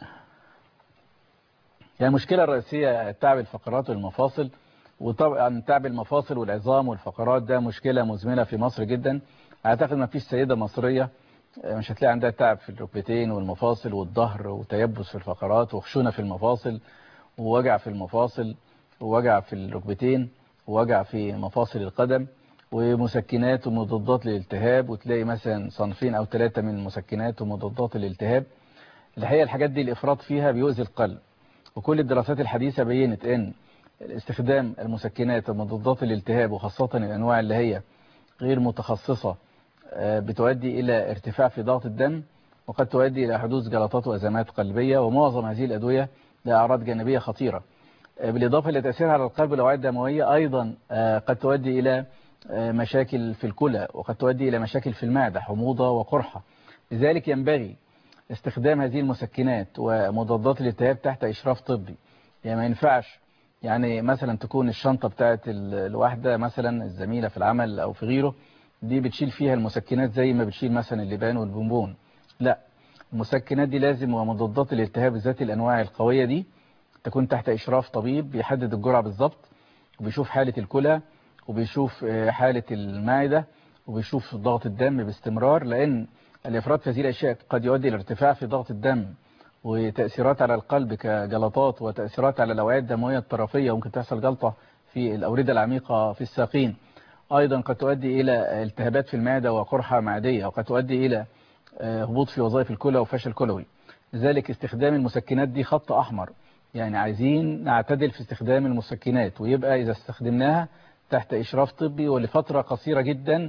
[SPEAKER 1] يعني المشكلة الرئيسية تعب الفقرات والمفاصل، وطبعا تعب المفاصل والعظام والفقرات ده مشكلة مزمنة في مصر جدا. اعتقد ما فيش سيدة مصرية مش هتلاقي عندها تعب في الركبتين والمفاصل والظهر، وتيبس في الفقرات وخشونة في المفاصل ووجع في المفاصل ووجع في الركبتين ووجع في مفاصل القدم، ومسكنات ومضادات للالتهاب، وتلاقي مثلا صنفين أو 3 من المسكنات ومضادات الالتهاب. الحقيقة الحاجات دي الإفراط فيها بيؤذي القلب، وكل الدراسات الحديثة بينت ان استخدام المسكنات ومضادات الالتهاب، وخاصة الأنواع اللي هي غير متخصصة، بتؤدي إلى ارتفاع في ضغط الدم، وقد تؤدي إلى حدوث جلطات وأزمات قلبية، ومعظم هذه الأدوية لها أعراض جانبية خطيرة، بالإضافة إلى تأثيرها على القلب والأوعية الدموية. أيضا قد تؤدي إلى مشاكل في الكلى، وقد تؤدي إلى مشاكل في المعدة، حموضة وقرحة. لذلك ينبغي استخدام هذه المسكنات ومضادات الالتهاب تحت إشراف طبي. يعني ما ينفعش يعني مثلا تكون الشنطة بتاعت الواحدة مثلا الزميلة في العمل أو في غيره دي بتشيل فيها المسكنات زي ما بتشيل مثلا اللبان والبونبون. لا، المسكنات دي لازم، ومضادات الالتهاب ذات الأنواع القوية دي تكون تحت إشراف طبيب بيحدد الجرعة بالظبط، وبيشوف حالة الكلى، وبيشوف حالة المعدة، وبيشوف ضغط الدم باستمرار، لأن الإفراط في هذه الأشياء قد يؤدي إلى ارتفاع في ضغط الدم، وتأثيرات على القلب كجلطات، وتأثيرات على الأوعية الدموية الطرفية، وممكن تحصل جلطة في الأوردة العميقة في الساقين. أيضا قد تؤدي إلى التهابات في المعدة وقرحة معدية، وقد تؤدي إلى هبوط في وظائف الكلى وفشل كلوي. لذلك استخدام المسكنات دي خط أحمر، يعني عايزين نعتدل في استخدام المسكنات، ويبقى إذا استخدمناها تحت إشراف طبي ولفترة قصيرة جدا،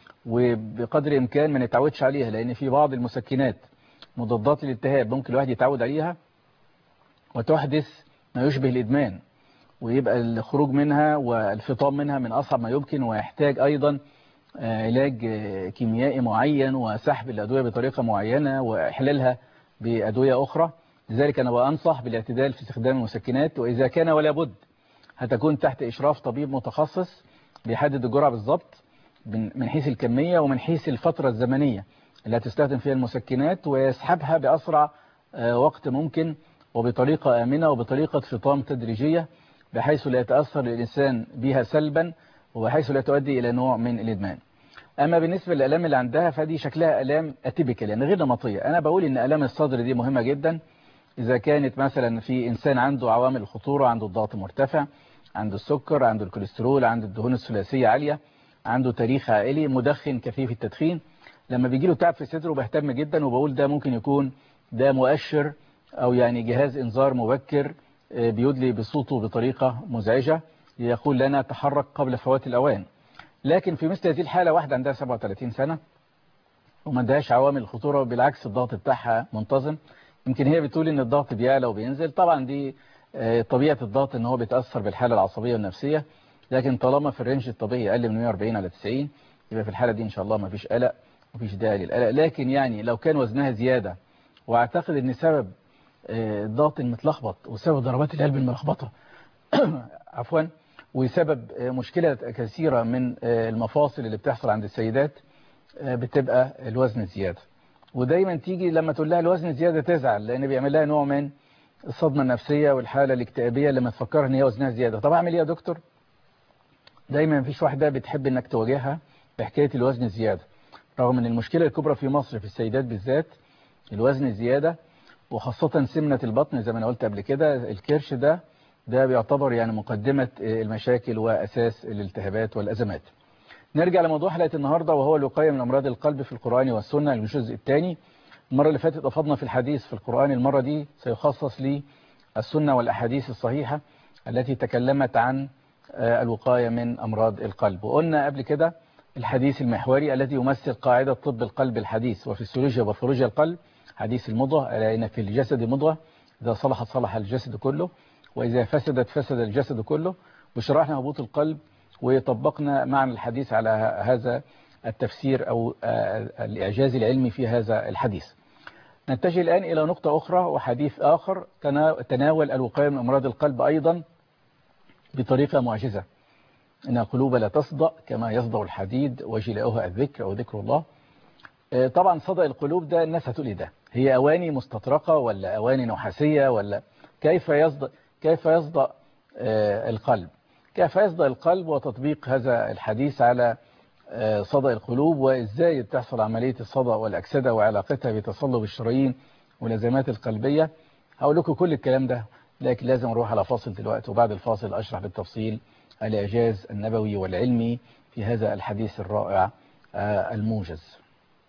[SPEAKER 1] وبقدر الإمكان ما نتعودش عليها، لأن في بعض المسكنات مضادات الالتهاب ممكن الواحد يتعود عليها وتحدث ما يشبه الإدمان، ويبقى الخروج منها والفطام منها من أصعب ما يمكن، ويحتاج أيضا علاج كيميائي معين وسحب الأدوية بطريقة معينة وإحلالها بأدوية أخرى. لذلك أنا بأنصح بالاعتدال في استخدام المسكنات، وإذا كان ولا بد هتكون تحت إشراف طبيب متخصص بيحدد الجرعة بالضبط من حيث الكمية ومن حيث الفترة الزمنية اللي هتستخدم فيها المسكنات، ويسحبها بأسرع وقت ممكن وبطريقة آمنة وبطريقة فطام تدريجية بحيث لا يتأثر الإنسان بها سلبا وبحيث لا تؤدي إلى نوع من الإدمان. أما بالنسبة للآلام اللي عندها فدي شكلها آلام أتيبيكال يعني غير نمطية. أنا بقول إن آلام الصدر دي مهمة جدا إذا كانت مثلا في إنسان عنده عوامل الخطورة، عنده الضغط مرتفع، عنده السكر، عنده الكوليسترول، عنده الدهون الثلاثية عالية، عنده تاريخ عائلي، مدخن كثيف التدخين. لما بيجي له تعب في صدره بهتم جدا وبقول ده ممكن يكون ده مؤشر أو يعني جهاز إنذار مبكر بيدلي بصوته بطريقة مزعجة يقول لنا تحرك قبل فوات الأوان. لكن في مثل هذه الحالة واحدة عندها 37 سنة وما عندهاش عوامل الخطورة، بالعكس الضغط بتاعها منتظم، يمكن هي بتقول ان الضغط بيعلى وبينزل. طبعا دي طبيعة الضغط ان هو بيتأثر بالحالة العصبية والنفسية، لكن طالما في الرينج الطبيعي اقل من 140 على 90 يبقى في الحالة دي ان شاء الله ما فيش قلق ومفيش داعي للقلق. لكن يعني لو كان وزنها زيادة واعتقد ان سبب الضغط المتلخبط وسبب ضربات القلب الملخبطة عفوا وسبب مشكلة كثيرة من المفاصل اللي بتحصل عند السيدات بتبقى الوزن زيادة. ودايما تيجي لما تقول لها الوزن زيادة تزعل، لان بيعمل لها نوع من الصدمة النفسية والحالة الاكتئابية لما تفكر ان هي وزنها زيادة. طب اعمل ايه يا دكتور؟ دايما مفيش واحدة بتحب انك تواجهها بحكاية الوزن الزيادة، رغم ان المشكلة الكبرى في مصر في السيدات بالذات الوزن الزيادة، وخاصة سمنة البطن زي ما انا قلت قبل كده. الكرش ده بيعتبر يعني مقدمة المشاكل واساس الالتهابات والازمات. نرجع لموضوع حلقة النهاردة وهو الوقاية من أمراض القلب في القرآن والسنة، الجزء الثاني. المرة اللي فاتت أفضنا في الحديث في القرآن، المرة دي سيخصص للسنة والأحاديث الصحيحة التي تكلمت عن الوقاية من أمراض القلب. وقلنا قبل كده الحديث المحوري الذي يمثل قاعدة طب القلب الحديث وفي السيولوجيا وباثولوجيا القلب، حديث المضغة، ألا إن في الجسد مضغة إذا صلحت صلح الجسد كله وإذا فسدت فسد الجسد كله. وشرحنا هبوط القلب وطبقنا معنا الحديث على هذا التفسير أو الإعجاز العلمي في هذا الحديث. نتجه الآن إلى نقطة أخرى وحديث آخر تناول الوقاية من أمراض القلب أيضا بطريقة معجزة. إن القلوب لا تصدأ كما يصدأ الحديد وجلاؤها الذكر أو ذكر الله. طبعا صدأ القلوب ده الناس هتقول ده هي أواني مستطرقة ولا أواني نحاسية ولا كيف يصدأ القلب؟ كيف يصدأ القلب وتطبيق هذا الحديث على صدأ القلوب، وإزاي تحصل عملية الصدأ والأكسدة وعلاقتها بتصلب الشرايين والأزمات القلبية. هقول لكم كل الكلام ده، لكن لازم نروح على فاصل دلوقتي، وبعد الفاصل أشرح بالتفصيل الإعجاز النبوي والعلمي في هذا الحديث الرائع الموجز.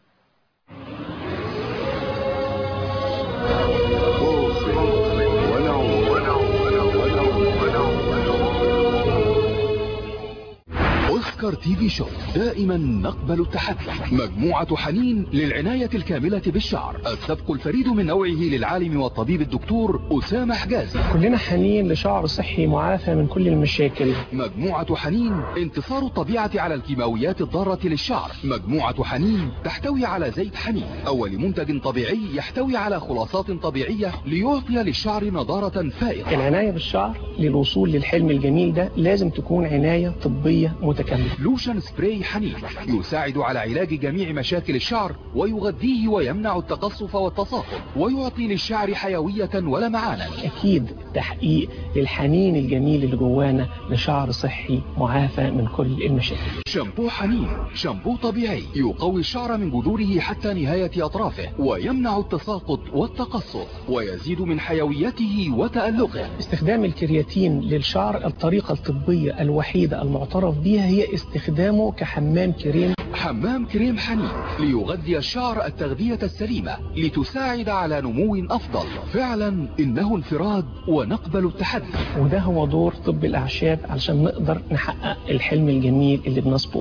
[SPEAKER 3] أوسكار تي في شو دائما نقبل التحدي. مجموعة حنين للعناية الكاملة بالشعر، السبق الفريد من نوعه للعالم والطبيب الدكتور أسامة حجازي.
[SPEAKER 9] كلنا حنين لشعر صحي معافى من كل المشاكل.
[SPEAKER 3] مجموعة حنين انتصار الطبيعة على الكيماويات الضارة للشعر. مجموعة حنين تحتوي على زيت حنين، أول منتج طبيعي يحتوي على خلاصات طبيعية ليعطي للشعر نضارة فائقة.
[SPEAKER 9] العناية بالشعر للوصول للحلم الجميل ده لازم تكون عناية طبية متكاملة.
[SPEAKER 3] لوشن سبراي حنين يساعد على علاج جميع مشاكل الشعر ويغذيه ويمنع التقصف والتصاقم ويعطي للشعر حيوية ولمعانا.
[SPEAKER 9] أكيد تحقيق للحنين الجميل اللي جوانا لشعر صحي معافى من كل المشاكل.
[SPEAKER 3] شامبو حنين شامبو طبيعي يقوي الشعر من جذوره حتى نهاية أطرافه ويمنع التساقط والتقصف ويزيد من حيويته وتألقه.
[SPEAKER 9] استخدام الكرياتين للشعر الطريقة الطبية الوحيدة المعترف بها هي استخدامه كحمام كريم.
[SPEAKER 3] حمام كريم حنين ليغذي الشعر التغذية السليمة لتساعد على نمو أفضل. فعلا إنه انفراد ونقبل التحدي،
[SPEAKER 9] وده هو دور طب الأعشاب علشان نقدر نحقق الحلم الجميل اللي بنصبو إليه.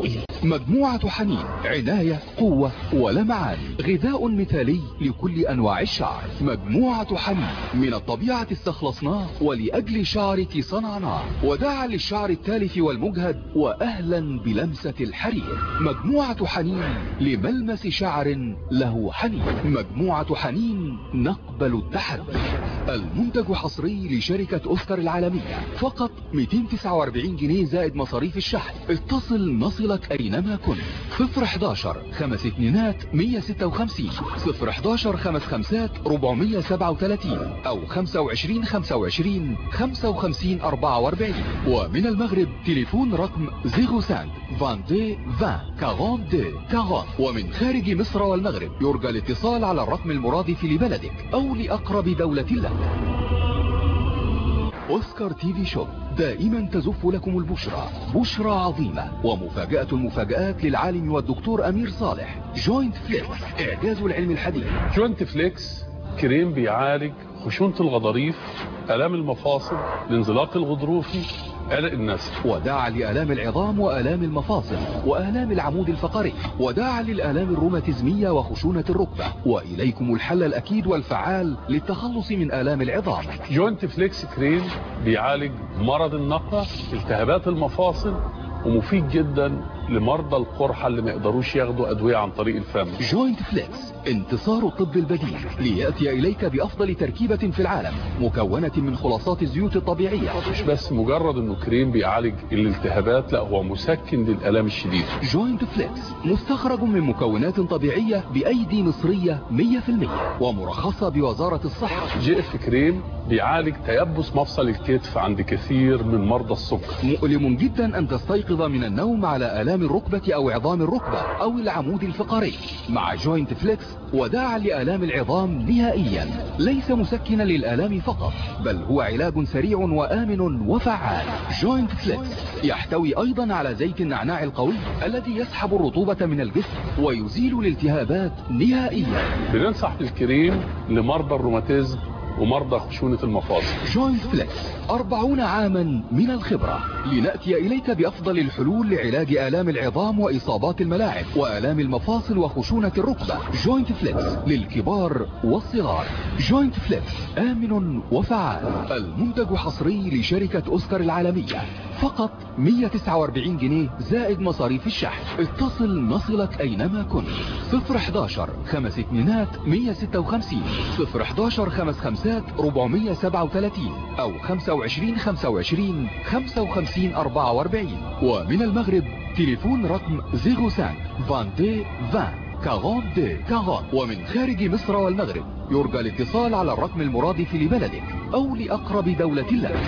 [SPEAKER 3] مجموعة حنين، عناية، قوة ولمعان، غذاء مثالي لكل أنواع الشعر. مجموعة حنين، من الطبيعة استخلصناه ولأجل شعرك صنعناه، وداعا للشعر التالف والمجهد وأهلا بلمسة الحرير. مجموعة حنين، لملمس شعر له حنين. مجموعة حنين، نقبل التحدي. المنتج حصري لشركة أوسكار العالمية، فقط 249 جنيه زائد مصاريف الشحن. اتصل نصلك أينما كنت. 011 5 2 156 011 5 5 437 أو 25 25 55 44. ومن المغرب تليفون رقم 05 22 20 42 40. ومن خارج مصر والمغرب يرجى الاتصال على الرقم المرادف لبلدك أو لأقرب دولة لك. أوسكار تي في شوب دائما تزف لكم البشرى، بشرى عظيمة ومفاجأة المفاجآت للعالم والدكتور أمير صالح. جوينت فليكس، إعجاز العلم الحديث.
[SPEAKER 10] جوينت فليكس كريم بيعالج خشونة الغضاريف، آلام المفاصل، الانزلاق الغضروفي، قلق النسل،
[SPEAKER 3] وداعا لآلام العظام وآلام المفاصل وآلام العمود الفقري، وداعا للآلام الروماتيزمية وخشونة الركبة. وإليكم الحل الأكيد والفعال للتخلص من آلام العظام.
[SPEAKER 10] جوينت فليكس كريم بيعالج مرض النقرة، التهابات المفاصل، ومفيد جدا لمرضى القرحة اللي ما يقدروش ياخدوا أدوية عن طريق الفم.
[SPEAKER 3] جوينت فليكس، انتصار الطب البديل ليأتي إليك بأفضل تركيبة في العالم، مكونة من خلاصات الزيوت الطبيعية.
[SPEAKER 10] مش بس مجرد انه كريم بيعالج الالتهابات، لا هو مسكن للآلام الشديدة.
[SPEAKER 3] جوينت فليكس مستخرج من مكونات طبيعية بأيدي مصرية 100% ومرخصة بوزارة الصحة.
[SPEAKER 10] جي اف كريم بيعالج تيبس مفصل الكتف عند كثير من مرضى السكر.
[SPEAKER 3] مؤلم جدا أن تستيقظ من النوم على آلام الركبة أو عظام الركبة أو العمود الفقري. مع جوينت فليكس وداعا لآلام العظام نهائيا، ليس مسكنا للآلام فقط، بل هو علاج سريع وآمن وفعال. جوينت فليكس يحتوي أيضا على زيت النعناع القوي الذي يسحب الرطوبة من الجسم ويزيل الالتهابات نهائيا.
[SPEAKER 10] بننصح بالكريم لمرضى الروماتيزم ومرضى خشونة المفاصل.
[SPEAKER 3] جوينت فليكس 40 عاما من الخبرة، لنأتي إليك بأفضل الحلول لعلاج آلام العظام وإصابات الملاعب وآلام المفاصل وخشونة الركبة. جوينت فليكس للكبار والصغار. جوينت فليكس آمن وفعال. المنتج حصري لشركة أوسكار العالمية، فقط 149 جنيه زائد مصاريف الشحن. اتصل نصلك أينما كنت. 011 5 2 156 011 5 5 437 أو 25 25 55 44. ومن المغرب تليفون رقم 05 22 20 42 40. ومن خارج مصر والمغرب يرجى الاتصال على الرقم المرادف لبلدك أو لأقرب دولة لك.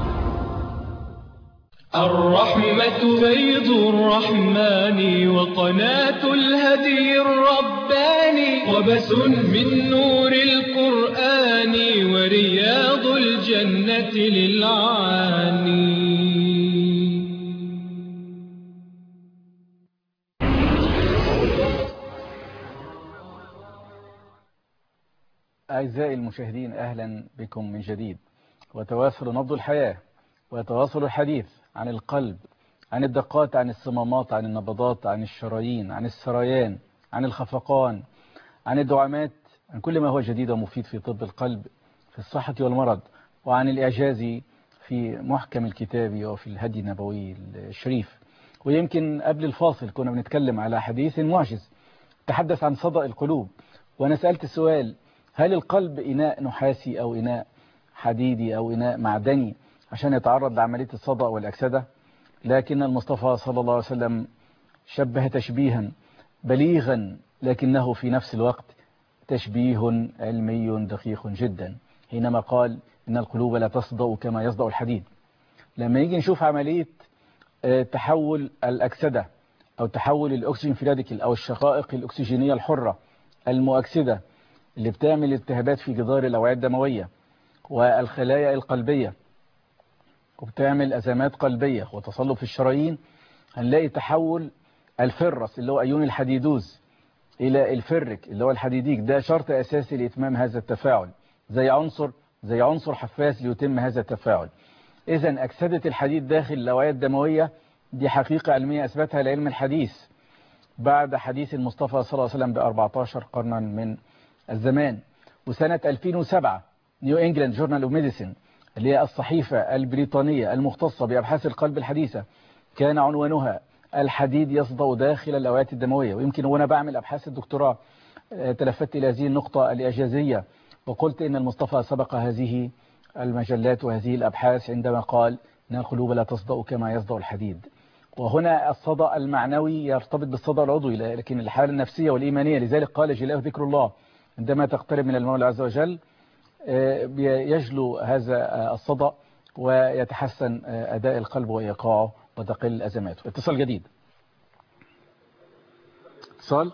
[SPEAKER 2] الرحمة فيض الرحمن وقناة الهدي الرباني، وبس من نور القرآن ورياض الجنة للعاني.
[SPEAKER 1] أعزائي المشاهدين، أهلا بكم من جديد. وتواصل نبض الحياة وتواصل الحديث عن القلب، عن الدقات، عن الصمامات، عن النبضات، عن الشرايين، عن السريان، عن الخفقان، عن الدعامات، عن كل ما هو جديد ومفيد في طب القلب، في الصحة والمرض، وعن الإعجاز في محكم الكتاب وفي الهدي النبوي الشريف. ويمكن قبل الفاصل كنا بنتكلم على حديث معجز تحدث عن صدأ القلوب، وأنا سألت السؤال: هل القلب إناء نحاسي أو إناء حديدي أو إناء معدني عشان يتعرض لعملية الصدأ والأكسدة؟ لكن المصطفى صلى الله عليه وسلم شبه تشبيها بليغا، لكنه في نفس الوقت تشبيه علمي دقيق جدا، حينما قال إن القلوب لا تصدأ كما يصدأ الحديد. لما يجي نشوف عملية تحول الأكسدة أو تحول الأكسجين فيلاديكال أو الشقائق الأكسجينية الحرة المؤكسدة اللي بتعمل التهابات في جدار الأوعية الدموية والخلايا القلبية وبتعمل أزمات قلبية وتصلب في الشرايين، هنلاقي تحول الفرس اللي هو أيون الحديدوز إلى الفرك اللي هو الحديديك. ده شرط أساسي لإتمام هذا التفاعل، زي عنصر حفاز ليتم هذا التفاعل. إذن أكسدة الحديد داخل الأوعية الدموية دي حقيقة علمية أثبتها العلم الحديث بعد حديث المصطفى صلى الله عليه وسلم ب14 قرنا من الزمان. وسنة 2007 نيو إنجلاند جورنال اوف ميديسين اللي هي الصحيفة البريطانية المختصة بأبحاث القلب الحديثة كان عنوانها الحديد يصدأ داخل الأوعية الدموية. ويمكن وأنا بعمل أبحاث الدكتوراه تلفت إلى هذه النقطة الإعجازية وقلت إن المصطفى سبق هذه المجلات وهذه الأبحاث عندما قال إن القلوب لا تصدأ كما يصدأ الحديد. وهنا الصدأ المعنوي يرتبط بالصدأ العضوي، لكن الحالة النفسية والإيمانية، لذلك قال جلاء ذكر الله عندما تقترب من المولى عز وجل يجلو هذا الصدأ ويتحسن أداء القلب وإيقاعه وتقل الأزمات. اتصال جديد. اتصال.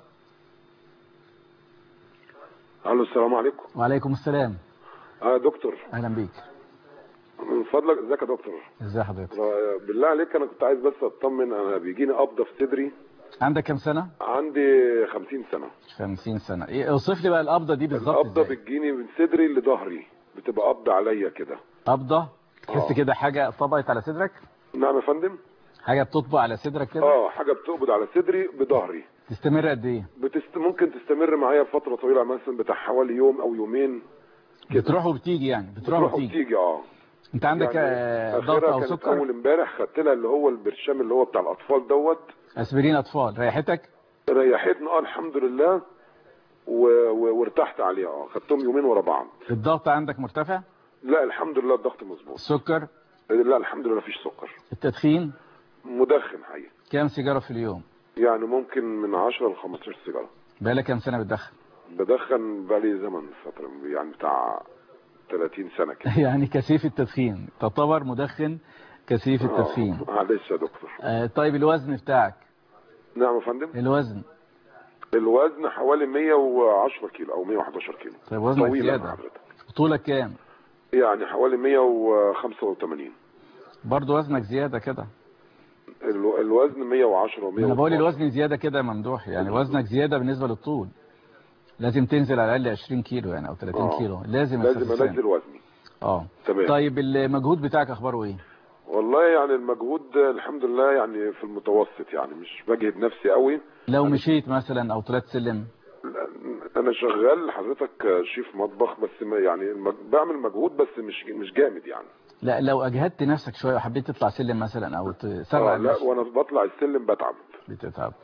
[SPEAKER 11] الو السلام عليكم.
[SPEAKER 1] وعليكم السلام.
[SPEAKER 11] دكتور.
[SPEAKER 1] اهلا بيك.
[SPEAKER 11] من فضلك ازيك يا دكتور؟
[SPEAKER 1] ازي حضرتك؟
[SPEAKER 11] بالله عليك انا كنت عايز بس اطمن، انا بيجيني قبضه في صدري.
[SPEAKER 1] عندك كم سنه؟
[SPEAKER 11] عندي 50 سنه.
[SPEAKER 1] 50 سنه. ايه اوصف لي بقى القبضه دي بالظبط.
[SPEAKER 11] القبضه بتجيني من صدري لظهري، بتبقى قبضه عليا كده.
[SPEAKER 1] قبضه؟ تحس كده حاجه طبقت على صدرك؟
[SPEAKER 11] نعم يا فندم.
[SPEAKER 1] حاجه بتطبق على صدرك كده؟
[SPEAKER 11] حاجه بتقبض على صدري بظهري.
[SPEAKER 1] تستمر قد ايه؟
[SPEAKER 11] ممكن تستمر معايا فتره طويله، مثلا بتاع حوالي يوم او يومين كده.
[SPEAKER 1] بتروح وبتيجي يعني؟
[SPEAKER 11] بتروح وبتيجي.
[SPEAKER 1] انت عندك
[SPEAKER 11] يعني
[SPEAKER 1] ضغط او سكر؟
[SPEAKER 11] اول امبارح خدت لها اللي هو البرشام اللي هو بتاع الاطفال دوت.
[SPEAKER 1] اسبرين اطفال. ريحتك؟
[SPEAKER 11] ريحتني الحمد لله وارتحت عليها. خدتهم يومين ورا بعض.
[SPEAKER 1] الضغط عندك مرتفع؟
[SPEAKER 11] لا الحمد لله الضغط مظبوط.
[SPEAKER 1] السكر؟
[SPEAKER 11] لا الحمد لله مفيش سكر.
[SPEAKER 1] التدخين؟
[SPEAKER 11] مدخن حقيقي.
[SPEAKER 1] كام سيجاره في اليوم؟
[SPEAKER 11] يعني ممكن من 10 ل 15 سيجاره.
[SPEAKER 1] بقالك كام سنه بتدخن؟
[SPEAKER 11] بدخن بقالي زمن فتره، يعني بتاع 30 سنه كده.
[SPEAKER 1] يعني كثيف التدخين، تعتبر مدخن كثيف التدخين.
[SPEAKER 11] معلش يا دكتور.
[SPEAKER 1] طيب الوزن بتاعك؟
[SPEAKER 11] نعم يا فندم.
[SPEAKER 1] الوزن
[SPEAKER 11] حوالي 110 كيلو او 111 كيلو.
[SPEAKER 1] طيب وزنك زياده. طولك كام؟
[SPEAKER 11] يعني حوالي 185.
[SPEAKER 1] برضه وزنك زياده كده.
[SPEAKER 11] الوزن 110 و100.
[SPEAKER 1] انا بقول الوزن زياده كده ممدوح، يعني وزنك زياده بالنسبه للطول. لازم تنزل على الاقل 20 كيلو يعني او 30 كيلو. لازم
[SPEAKER 11] انزل وزني. تمام.
[SPEAKER 1] طيب المجهود بتاعك اخباره ايه؟
[SPEAKER 11] والله يعني المجهود الحمد لله يعني في المتوسط، يعني مش بجهد نفسي قوي.
[SPEAKER 1] لو مشيت مثلا او طلعت سلم؟
[SPEAKER 11] انا شغال حضرتك شيف مطبخ، بس يعني بعمل مجهود بس مش جامد يعني.
[SPEAKER 1] لا لو اجهدت نفسك شويه وحبيت تطلع سلم مثلا او تسرع
[SPEAKER 11] لا وانا بطلع السلم
[SPEAKER 1] بتتعب.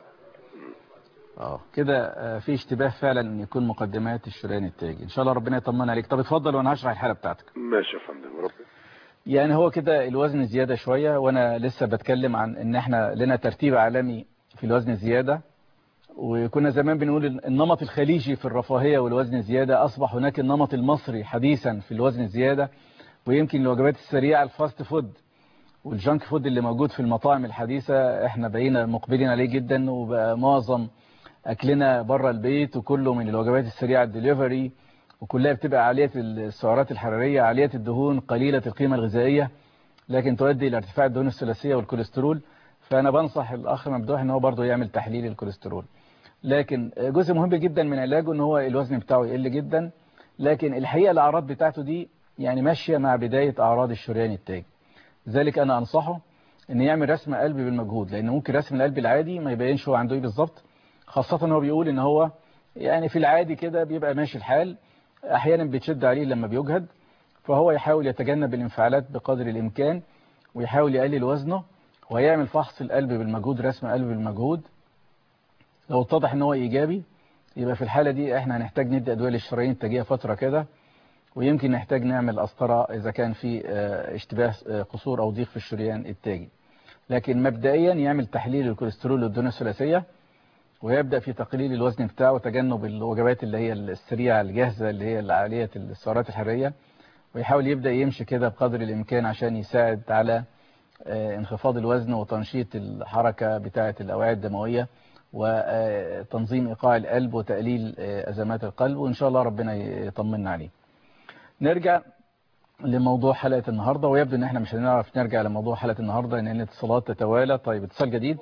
[SPEAKER 1] كده في اشتباه فعلا ان يكون مقدمات الشريان التاجي. ان شاء الله ربنا يطمن عليك. طب اتفضل وانا هشرح الحاله بتاعتك.
[SPEAKER 11] ماشي يا فندم. ربنا
[SPEAKER 1] يعني هو كده الوزن زياده شويه، وانا لسه بتكلم عن ان احنا لنا ترتيب عالمي في الوزن الزياده. وكنا زمان بنقول النمط الخليجي في الرفاهيه والوزن الزياده، اصبح هناك النمط المصري حديثا في الوزن الزياده. ويمكن الوجبات السريعه الفاست فود والجانك فود اللي موجود في المطاعم الحديثه احنا بقينا مقبلين عليه جدا، وبقى معظم اكلنا بره البيت وكله من الوجبات السريعه الدليفري، وكلها بتبقى عاليه السعرات الحراريه عاليه الدهون قليله القيمه الغذائيه، لكن تؤدي الى ارتفاع الدهون الثلاثيه والكوليسترول. فانا بنصح الاخ ممدوح ان هو برضه يعمل تحليل الكوليسترول. لكن جزء مهم جدا من علاجه ان هو الوزن بتاعه يقل جدا. لكن الحقيقه الاعراض بتاعته دي يعني ماشيه مع بدايه اعراض الشريان التاجي. لذلك انا انصحه ان يعمل رسم قلب بالمجهود، لان ممكن رسم القلب العادي ما يبينش هو عنده ايه بالظبط، خاصه هو بيقول ان هو يعني في العادي كده بيبقى ماشي الحال، احيانا بتشد عليه لما بيجهد. فهو يحاول يتجنب الانفعالات بقدر الامكان ويحاول يقلل وزنه، ويعمل فحص القلب بالمجهود، رسم قلب بالمجهود. لو اتضح ان هو ايجابي يبقى في الحاله دي احنا هنحتاج ندي ادويه للشرايين التاجيه فتره كده، ويمكن نحتاج نعمل قسطره اذا كان في اشتباه قصور او ضيق في الشريان التاجي. لكن مبدئيا يعمل تحليل الكوليسترول والدهون الثلاثيه، ويبدا في تقليل الوزن بتاعه وتجنب الوجبات اللي هي السريعه الجاهزه اللي هي عاليه السعرات الحراريه، ويحاول يبدا يمشي كده بقدر الامكان عشان يساعد على انخفاض الوزن وتنشيط الحركه بتاعه الاوعيه الدمويه وتنظيم ايقاع القلب وتقليل ازمات القلب، وان شاء الله ربنا يطمنا عليه. نرجع لموضوع حلقة النهاردة، ويبدو ان احنا مش هنعرف نرجع لموضوع حلقة النهاردة ان الاتصالات تتوالى. طيب اتصال جديد.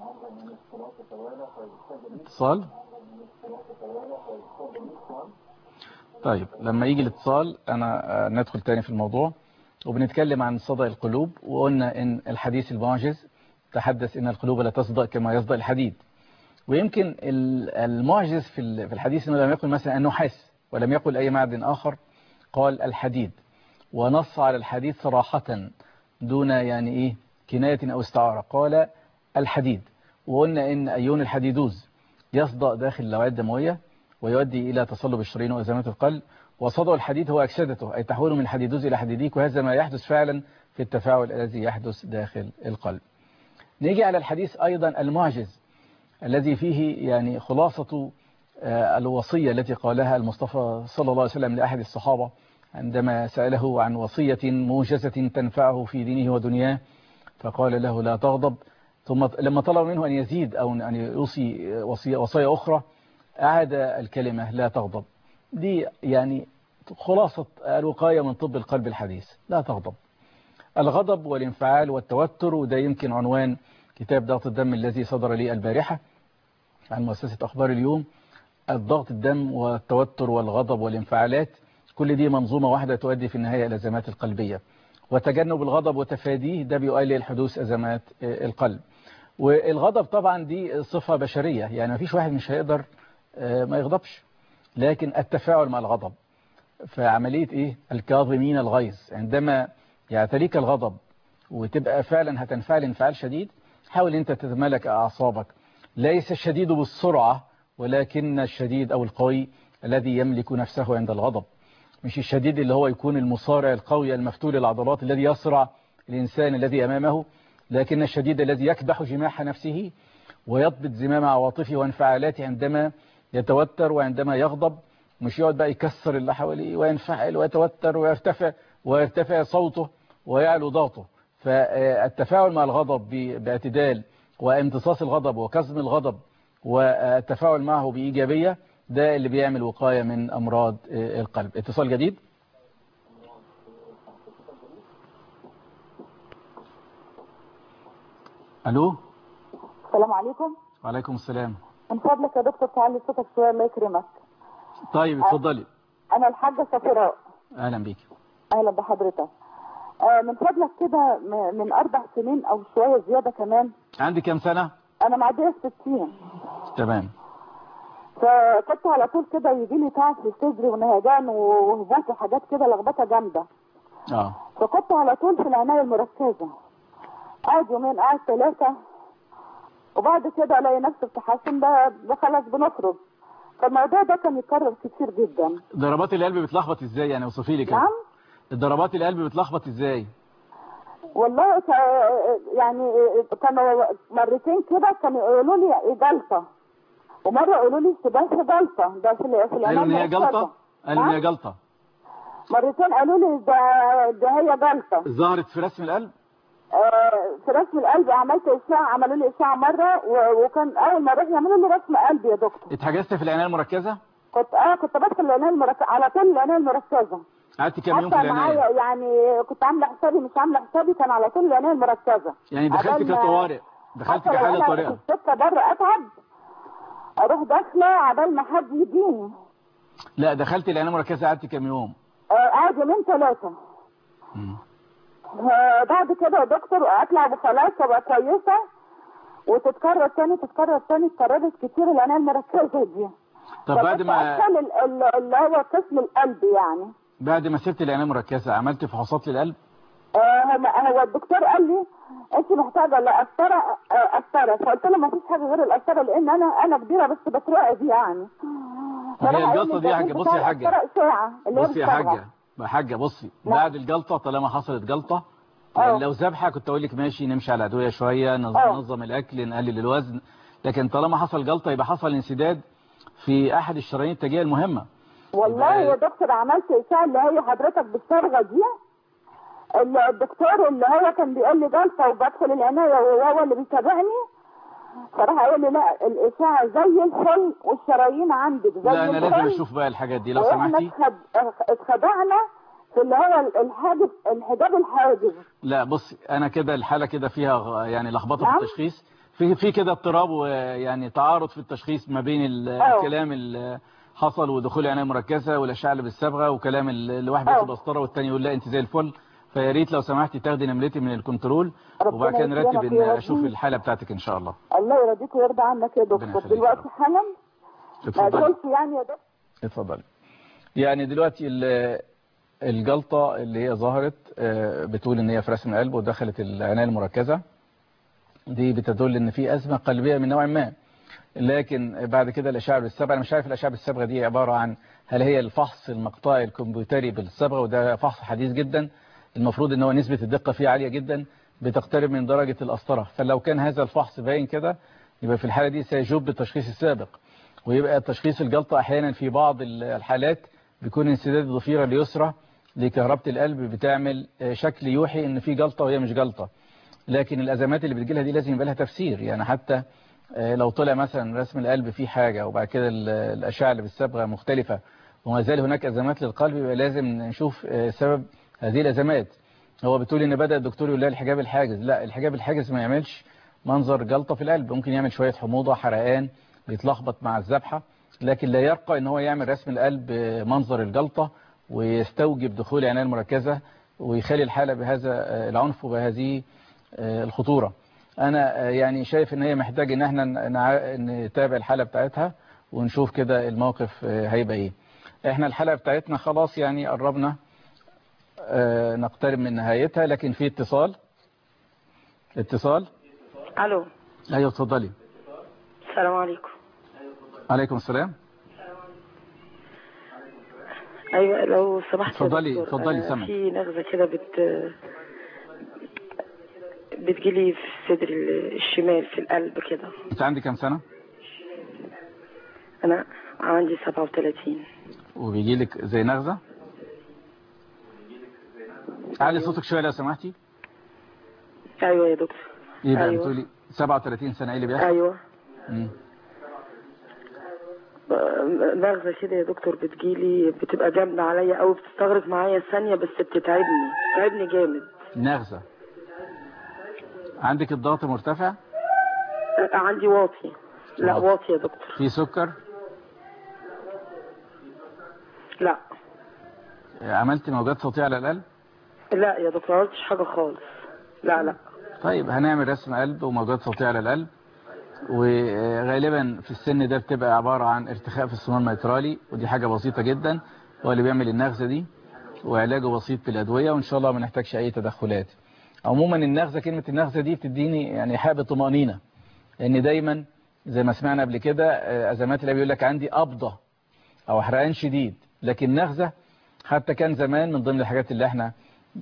[SPEAKER 1] اتصال. طيب لما يجي الاتصال انا ندخل تاني في الموضوع، وبنتكلم عن صدى القلوب، وقلنا ان الحديث المعجز تحدث إن القلوب لا تصدأ كما يصدأ الحديد. ويمكن المعجز في الحديث أنه لم يقل مثلا النحاس ولم يقل أي معدن آخر، قال الحديد، ونص على الحديد صراحة دون يعني إيه كناية أو استعارة، قال الحديد. وقلنا إن أيون الحديدوز يصدأ داخل الأوعية الدموية ويؤدي إلى تصلب الشرايين وأزمات القلب، وصدأ الحديد هو أكسدته أي تحويله من حديدوز إلى حديديك، وهذا ما يحدث فعلا في التفاعل الذي يحدث داخل القلب. نيجي على الحديث أيضا المعجز الذي فيه يعني خلاصة الوصية التي قالها المصطفى صلى الله عليه وسلم لأحد الصحابة عندما سأله عن وصية موجزة تنفعه في دينه ودنياه، فقال له لا تغضب. ثم لما طلب منه أن يزيد أو أن يوصي وصية أخرى أعاد الكلمة لا تغضب. دي يعني خلاصة الوقاية من طب القلب الحديث، لا تغضب. الغضب والانفعال والتوتر، وده يمكن عنوان كتاب ضغط الدم الذي صدر لي البارحة عن مؤسسة أخبار اليوم. الضغط الدم والتوتر والغضب والانفعالات كل دي منظومة واحدة تؤدي في النهاية إلى أزمات القلبية، وتجنب الغضب وتفاديه ده بيقلل حدوث أزمات القلب. والغضب طبعا دي صفة بشرية، يعني ما فيش واحد مش هيقدر ما يغضبش، لكن التفاعل مع الغضب فعملية إيه الكاظمين الغيظ، عندما يعتريك الغضب وتبقى فعلا هتنفعل انفعال شديد، حاول أنت تتملك أعصابك. ليس الشديد بالسرعة، ولكن الشديد أو القوي الذي يملك نفسه عند الغضب، مش الشديد اللي هو يكون المصارع القوي المفتول العضلات الذي يصرع الإنسان الذي أمامه، لكن الشديد الذي يكبح جماح نفسه ويضبط زمام عواطفه وانفعالاته عندما يتوتر وعندما يغضب، مش يقعد بقى يكسر اللي حواليه وينفعل ويتوتر ويرتفع صوته ويعلو ضغطه. فالتفاعل مع الغضب باعتدال وامتصاص الغضب وكظم الغضب والتفاعل معه بإيجابية، ده اللي بيعمل وقاية من أمراض القلب. اتصال جديد. ألو.
[SPEAKER 12] السلام عليكم.
[SPEAKER 1] وعليكم السلام.
[SPEAKER 12] من فضلك يا دكتور تعلي صوتك شوية الله يكرمك.
[SPEAKER 1] طيب اتفضلي.
[SPEAKER 12] أنا الحاجة سفراء.
[SPEAKER 1] أهلا بيك.
[SPEAKER 12] أهلا بحضرتك. من فضلك كده من 4 سنين أو شوية زيادة كمان.
[SPEAKER 1] عندي كام سنة؟
[SPEAKER 12] أنا معدية 60.
[SPEAKER 1] تمام.
[SPEAKER 12] فكنت على طول كده يجي لي تعب في صدري ونهجان وهبوط وحاجات كده لخبطة جامدة. فكنت على طول في العناية المركزة. قاعد يومين قاعد 3 وبعد كده الاقي نفسي في تحسن ده خلاص بنخرج. فالموضوع ده كان يتكرر كتير جدا.
[SPEAKER 1] ضربات القلب بتلخبط ازاي يعني؟ اوصفي لي كده.
[SPEAKER 12] نعم.
[SPEAKER 1] ضربات القلب بتلخبط ازاي؟
[SPEAKER 12] والله يعني كانوا مرتين كده كانوا يقولوا لي جلطه، ومره يقولوا لي سباحه جلطه. ده في العنايه.
[SPEAKER 1] قالوا ان هي جلطه؟ قالوا ان هي جلطه.
[SPEAKER 12] مرتين قالوا لي ده هي جلطه.
[SPEAKER 1] ظهرت في رسم القلب؟
[SPEAKER 12] في رسم القلب عملت اشعه، عملوا لي اشعه مره وكان اول ما رحنا يعملوا لي رسم قلب يا دكتور.
[SPEAKER 1] اتحجزت في العنايه المركزه؟
[SPEAKER 12] كنت بدخل العنايه المركزه على طول. العنايه المركزه
[SPEAKER 1] قعدت كام يوم في العنايه؟
[SPEAKER 12] معايا يعني كنت عامله حسابي مش عامله حسابي، كان على طول العنايه المركزه.
[SPEAKER 1] يعني دخلت كطوارئ؟ دخلت كحاله طارئه؟
[SPEAKER 12] في السكه بره اتعب اروح داخله عبال ما حد يجيني.
[SPEAKER 1] لا دخلت العنايه المركزه قعدت كام يوم؟
[SPEAKER 12] قعد يومين 3. بعد كده يا دكتور اطلع بخلاص وابقى كويسه وتتكرر تاني اتكررت كتير العنايه المركزه دي.
[SPEAKER 1] طب بعد ما
[SPEAKER 12] اللي هو قسم القلب يعني
[SPEAKER 1] بعد ما سبت العنايه المركزه عملت فحوصات للقلب؟
[SPEAKER 12] هو الدكتور قال لي انت محتاجه لقسطره، فقلت له ما فيش حاجه غير القسطره لان انا كبيره بس بترعب يعني.
[SPEAKER 1] هي الجلطه دي يا حاجه. بصي يا حاجه بصي يا حاجه بصي بعد الجلطه طالما حصلت جلطه لو ذبحه كنت اقول لك ماشي نمشي على الادويه شويه ننظم الاكل نقلل الوزن، لكن طالما حصل جلطه يبقى حصل انسداد في احد الشرايين التاجيه المهمه.
[SPEAKER 12] والله يا دكتور عملت اشعه اللي هي حضرتك بالصبغه دي. الدكتور اللي هو كان بيقول لي جلطه وبدخل العنايه وهو اللي بيتابعني صراحه قال لي لا الاشعه زي الفل والشرايين عندك زي الفل.
[SPEAKER 1] لا انا لازم اشوف بقى الحاجات دي لو سمحتي.
[SPEAKER 12] اتخدعنا في اللي هو الحجاب الحاجز.
[SPEAKER 1] لا بصي انا كده الحاله كده فيها يعني لخبطه في التشخيص، في كده اضطراب ويعني تعارض في التشخيص ما بين الكلام اللي حصل ودخول عنايه مركزه والاشعه اللي بالصبغه وكلام اللي واحد بياخد قسطره والثاني يقول لا انت زي الفل. فيا ريت لو سمحتي تاخدي نمرتي من الكنترول وبعد كده نرتب ان اشوف الحاله بتاعتك ان شاء الله.
[SPEAKER 12] الله يرضيك ويرضى عنك يا دكتور. دلوقتي حالا
[SPEAKER 1] اتفضلي.
[SPEAKER 12] يعني يا دكتور
[SPEAKER 1] اتفضلي. يعني دلوقتي الجلطه اللي هي ظهرت بتقول ان هي في رسم القلب ودخلت العنايه المركزه، دي بتدل ان في ازمه قلبيه من نوع ما. لكن بعد كده الاشعه بالصبغه، انا مش عارف الاشعه بالصبغه دي عباره عن هل هي الفحص المقطعي الكمبيوتري بالصبغه، وده فحص حديث جدا المفروض ان هو نسبه الدقه فيه عاليه جدا بتقترب من درجه القسطره، فلو كان هذا الفحص باين كده يبقى في الحاله دي سيجوب بالتشخيص السابق، ويبقى تشخيص الجلطه احيانا في بعض الحالات بيكون انسداد الضفيره اليسرى لكهربة القلب بتعمل شكل يوحي ان في جلطه وهي مش جلطه. لكن الازمات اللي بتجيلها دي لازم يبقى لها تفسير، يعني حتى لو طلع مثلا رسم القلب فيه حاجة وبعد كده الأشعة اللي بالصبغة مختلفة وما زال هناك أزمات للقلب، يبقى لازم نشوف سبب هذه الأزمات. هو بتقول إن بدأ الدكتور يقول لها الحجاب الحاجز، لا الحجاب الحاجز ما يعملش منظر جلطة في القلب، ممكن يعمل شوية حموضة حرقان بيتلخبط مع الذبحة، لكن لا يرقى إن هو يعمل رسم القلب منظر الجلطة ويستوجب دخول العناية المركزة ويخلي الحالة بهذا العنف وبهذه الخطورة. أنا يعني شايف إن هي محتاج إن احنا نتابع الحالة بتاعتها ونشوف كده الموقف هيبقى إيه. احنا الحلقة بتاعتنا خلاص يعني قربنا نقترب من نهايتها، لكن في اتصال.
[SPEAKER 7] الو.
[SPEAKER 1] ايوه اتفضلي.
[SPEAKER 7] السلام عليكم.
[SPEAKER 1] عليكم السلام.
[SPEAKER 7] ايوه لو سمحت
[SPEAKER 1] اتفضلي سامع.
[SPEAKER 7] في نغزة كده بتجيلي في صدر الشمال في القلب كده.
[SPEAKER 1] انت عندك كام سنة؟
[SPEAKER 7] انا عندي 37.
[SPEAKER 1] وبيجيلك زي نغزة؟ علي صوتك شوية لو سمحتي.
[SPEAKER 7] ايوه يا دكتور.
[SPEAKER 1] ايه بقى بتقولي 37 سنة ايه اللي بيحصل؟
[SPEAKER 7] ايوه. نغزة كده يا دكتور بتجيلي بتبقى جامدة عليا قوي، بتستغرق معايا ثانية بس بتتعبني جامد.
[SPEAKER 1] نغزة. عندك الضغط مرتفع؟
[SPEAKER 7] عندي واطي. لا واطي يا دكتور.
[SPEAKER 1] في سكر؟
[SPEAKER 7] لا.
[SPEAKER 1] عملت موجات صوتية على القلب؟
[SPEAKER 7] لا يا دكتور ما عملتش حاجة خالص. لا.
[SPEAKER 1] طيب هنعمل رسم قلب وموجات صوتية على القلب، وغالبا في السن ده بتبقى عبارة عن ارتخاء في الصمام الميترالي، ودي حاجة بسيطة جدا هو اللي بيعمل النغزة دي، وعلاجه بسيط بالأدوية وإن شاء الله ما نحتاجش أي تدخلات. عموما النغزة، كلمة النغزة دي بتديني يعني حابة طمأنينة، لأن دايما زي ما سمعنا قبل كده أزمات اللي بيقول لك عندي قبضة أو حرقان شديد، لكن نغزة حتى كان زمان من ضمن الحاجات اللي احنا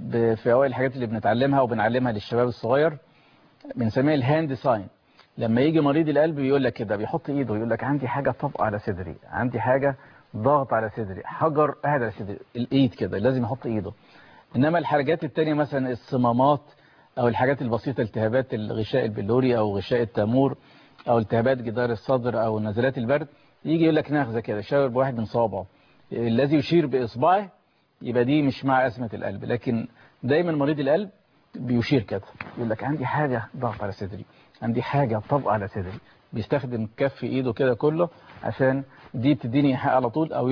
[SPEAKER 1] في أوائل الحاجات اللي بنتعلمها وبنعلمها للشباب الصغير بنسميها الهاند ساين. لما يجي مريض القلب يقول لك كده بيحط ايده يقول لك عندي حاجة طبقة على صدري، عندي حاجة ضغط على صدري، حجر قاعد على صدري، الايد كده لازم يحط ايده. انما الحاجات التانية مثلا الصمامات او الحاجات البسيطة التهابات الغشاء البلوري او غشاء التامور او التهابات جدار الصدر او نزلات البرد، يجي يقول لك نغزة كده شاور بواحد من صوابعه الذي يشير باصبعه، يبقى دي مش مع أزمة القلب. لكن دايما مريض القلب بيشير كده يقول لك عندي حاجة ضغط على صدري، عندي حاجة طبقة على صدري، بيستخدم كف ايده كده كله عشان دي بتديني إيحاء على طول، او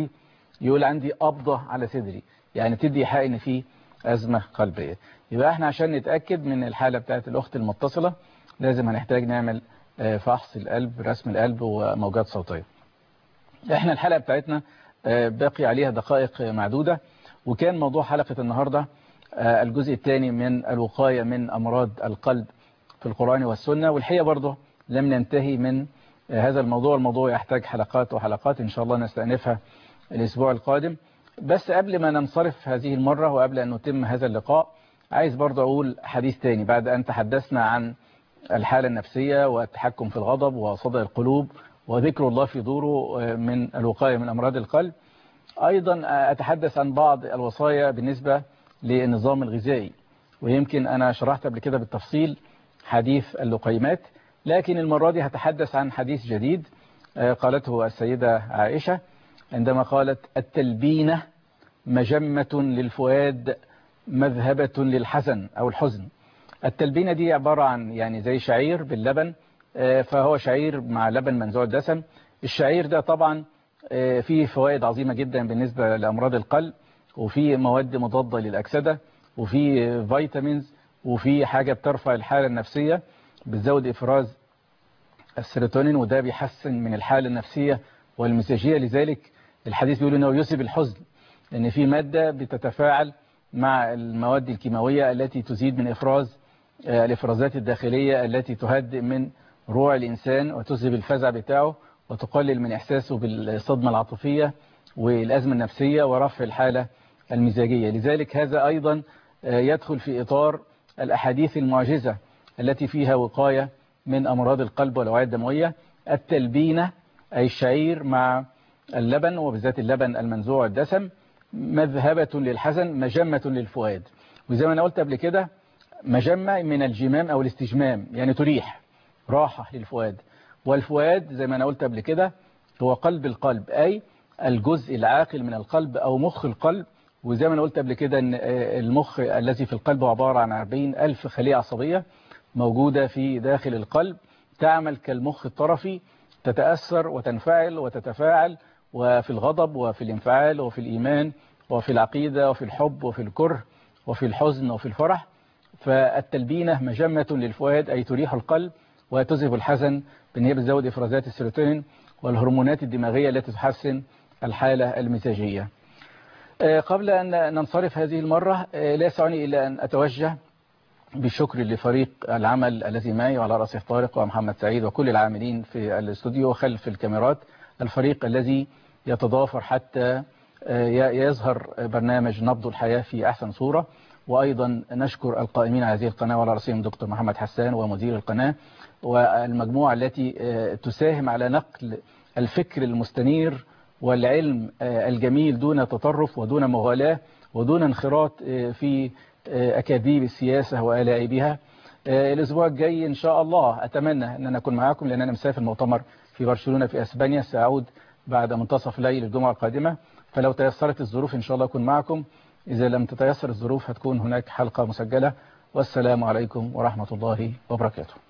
[SPEAKER 1] يقول عندي قبضة على صدري، يعني تدي إيحاء ان في أزمة قلبية. يبقى احنا عشان نتأكد من الحالة بتاعت الأخت المتصلة لازم هنحتاج نعمل فحص القلب، رسم القلب وموجات صوتية. احنا الحلقة بتاعتنا باقي عليها دقائق معدودة، وكان موضوع حلقة النهاردة الجزء الثاني من الوقاية من أمراض القلب في القرآن والسنة، والحقيقة برضه لم ننتهي من هذا الموضوع. الموضوع يحتاج حلقات وحلقات إن شاء الله نستأنفها الأسبوع القادم. بس قبل ما ننصرف هذه المرة وقبل أن نتم هذا اللقاء عايز برضه أقول حديث تاني بعد أن تحدثنا عن الحالة النفسية والتحكم في الغضب وصدى القلوب وذكر الله في دوره من الوقاية من أمراض القلب. أيضا أتحدث عن بعض الوصايا بالنسبة للنظام الغذائي، ويمكن أنا شرحت قبل كده بالتفصيل حديث اللقيمات، لكن المرة دي هتحدث عن حديث جديد قالته السيدة عائشة عندما قالت التلبينة مجمة للفؤاد مذهبة للحزن أو الحزن. التلبينة دي عبارة عن يعني زي شعير باللبن، فهو شعير مع لبن منزوع الدسم. الشعير ده طبعا فيه فوائد عظيمة جدا بالنسبة لأمراض القلب، وفيه مواد مضادة للأكسدة، وفي فيتامينز وفي حاجة بترفع الحالة النفسية، بتزود إفراز السيروتونين، وده بيحسن من الحالة النفسية والمزاجية. لذلك الحديث بيقول انه يذهب الحزن، لان في مادة بتتفاعل مع المواد الكيماوية التي تزيد من إفراز الإفرازات الداخلية التي تهدئ من روع الإنسان وتذهب الفزع بتاعه وتقلل من إحساسه بالصدمة العاطفية والأزمة النفسية ورفع الحالة المزاجية. لذلك هذا أيضا يدخل في إطار الأحاديث المعجزة التي فيها وقاية من أمراض القلب والأوعية الدموية. التلبينة أي الشعير مع اللبن، وبالذات اللبن المنزوع الدسم، مذهبة للحزن، مجمة للفؤاد. وزي ما أنا قلت قبل كده، مجمة من الجمام أو الاستجمام، يعني تريح، راحة للفؤاد. والفؤاد زي ما أنا قلت قبل كده هو قلب القلب، أي الجزء العاقل من القلب أو مخ القلب. وزي ما أنا قلت قبل كده أن المخ الذي في القلب هو عبارة عن 40,000 خلية عصبية موجودة في داخل القلب، تعمل كالمخ الطرفي، تتأثر وتنفعل وتتفاعل، وفي الغضب وفي الانفعال وفي الإيمان وفي العقيدة وفي الحب وفي الكره وفي الحزن وفي الفرح. فالتلبينة مجمة للفؤاد، أي تريح القلب وتذهب الحزن، بأن هي بتزود إفرازات السيروتونين والهرمونات الدماغية التي تحسن الحالة المزاجية. قبل أن ننصرف هذه المرة، لا يسعني إلا أن أتوجه بالشكر لفريق العمل الذي معي، وعلى رأسه طارق ومحمد سعيد وكل العاملين في الاستوديو وخلف الكاميرات، الفريق الذي يتضافر حتى يظهر برنامج نبض الحياة في أحسن صورة. وأيضا نشكر القائمين على هذه القناة وعلى رأسهم دكتور محمد حسان ومدير القناة، والمجموعة التي تساهم على نقل الفكر المستنير والعلم الجميل دون تطرف ودون مغالاة ودون انخراط في أكاذيب السياسة وآلاعبها. الأسبوع الجاي إن شاء الله أتمنى أن أنا أكون معاكم، لأن أنا مسافر مؤتمر في برشلونة في أسبانيا، سأعود بعد منتصف ليل الجمعة القادمة، فلو تيسرت الظروف إن شاء الله أكون معكم. إذا لم تتيسر الظروف هتكون هناك حلقة مسجلة. والسلام عليكم ورحمة الله وبركاته.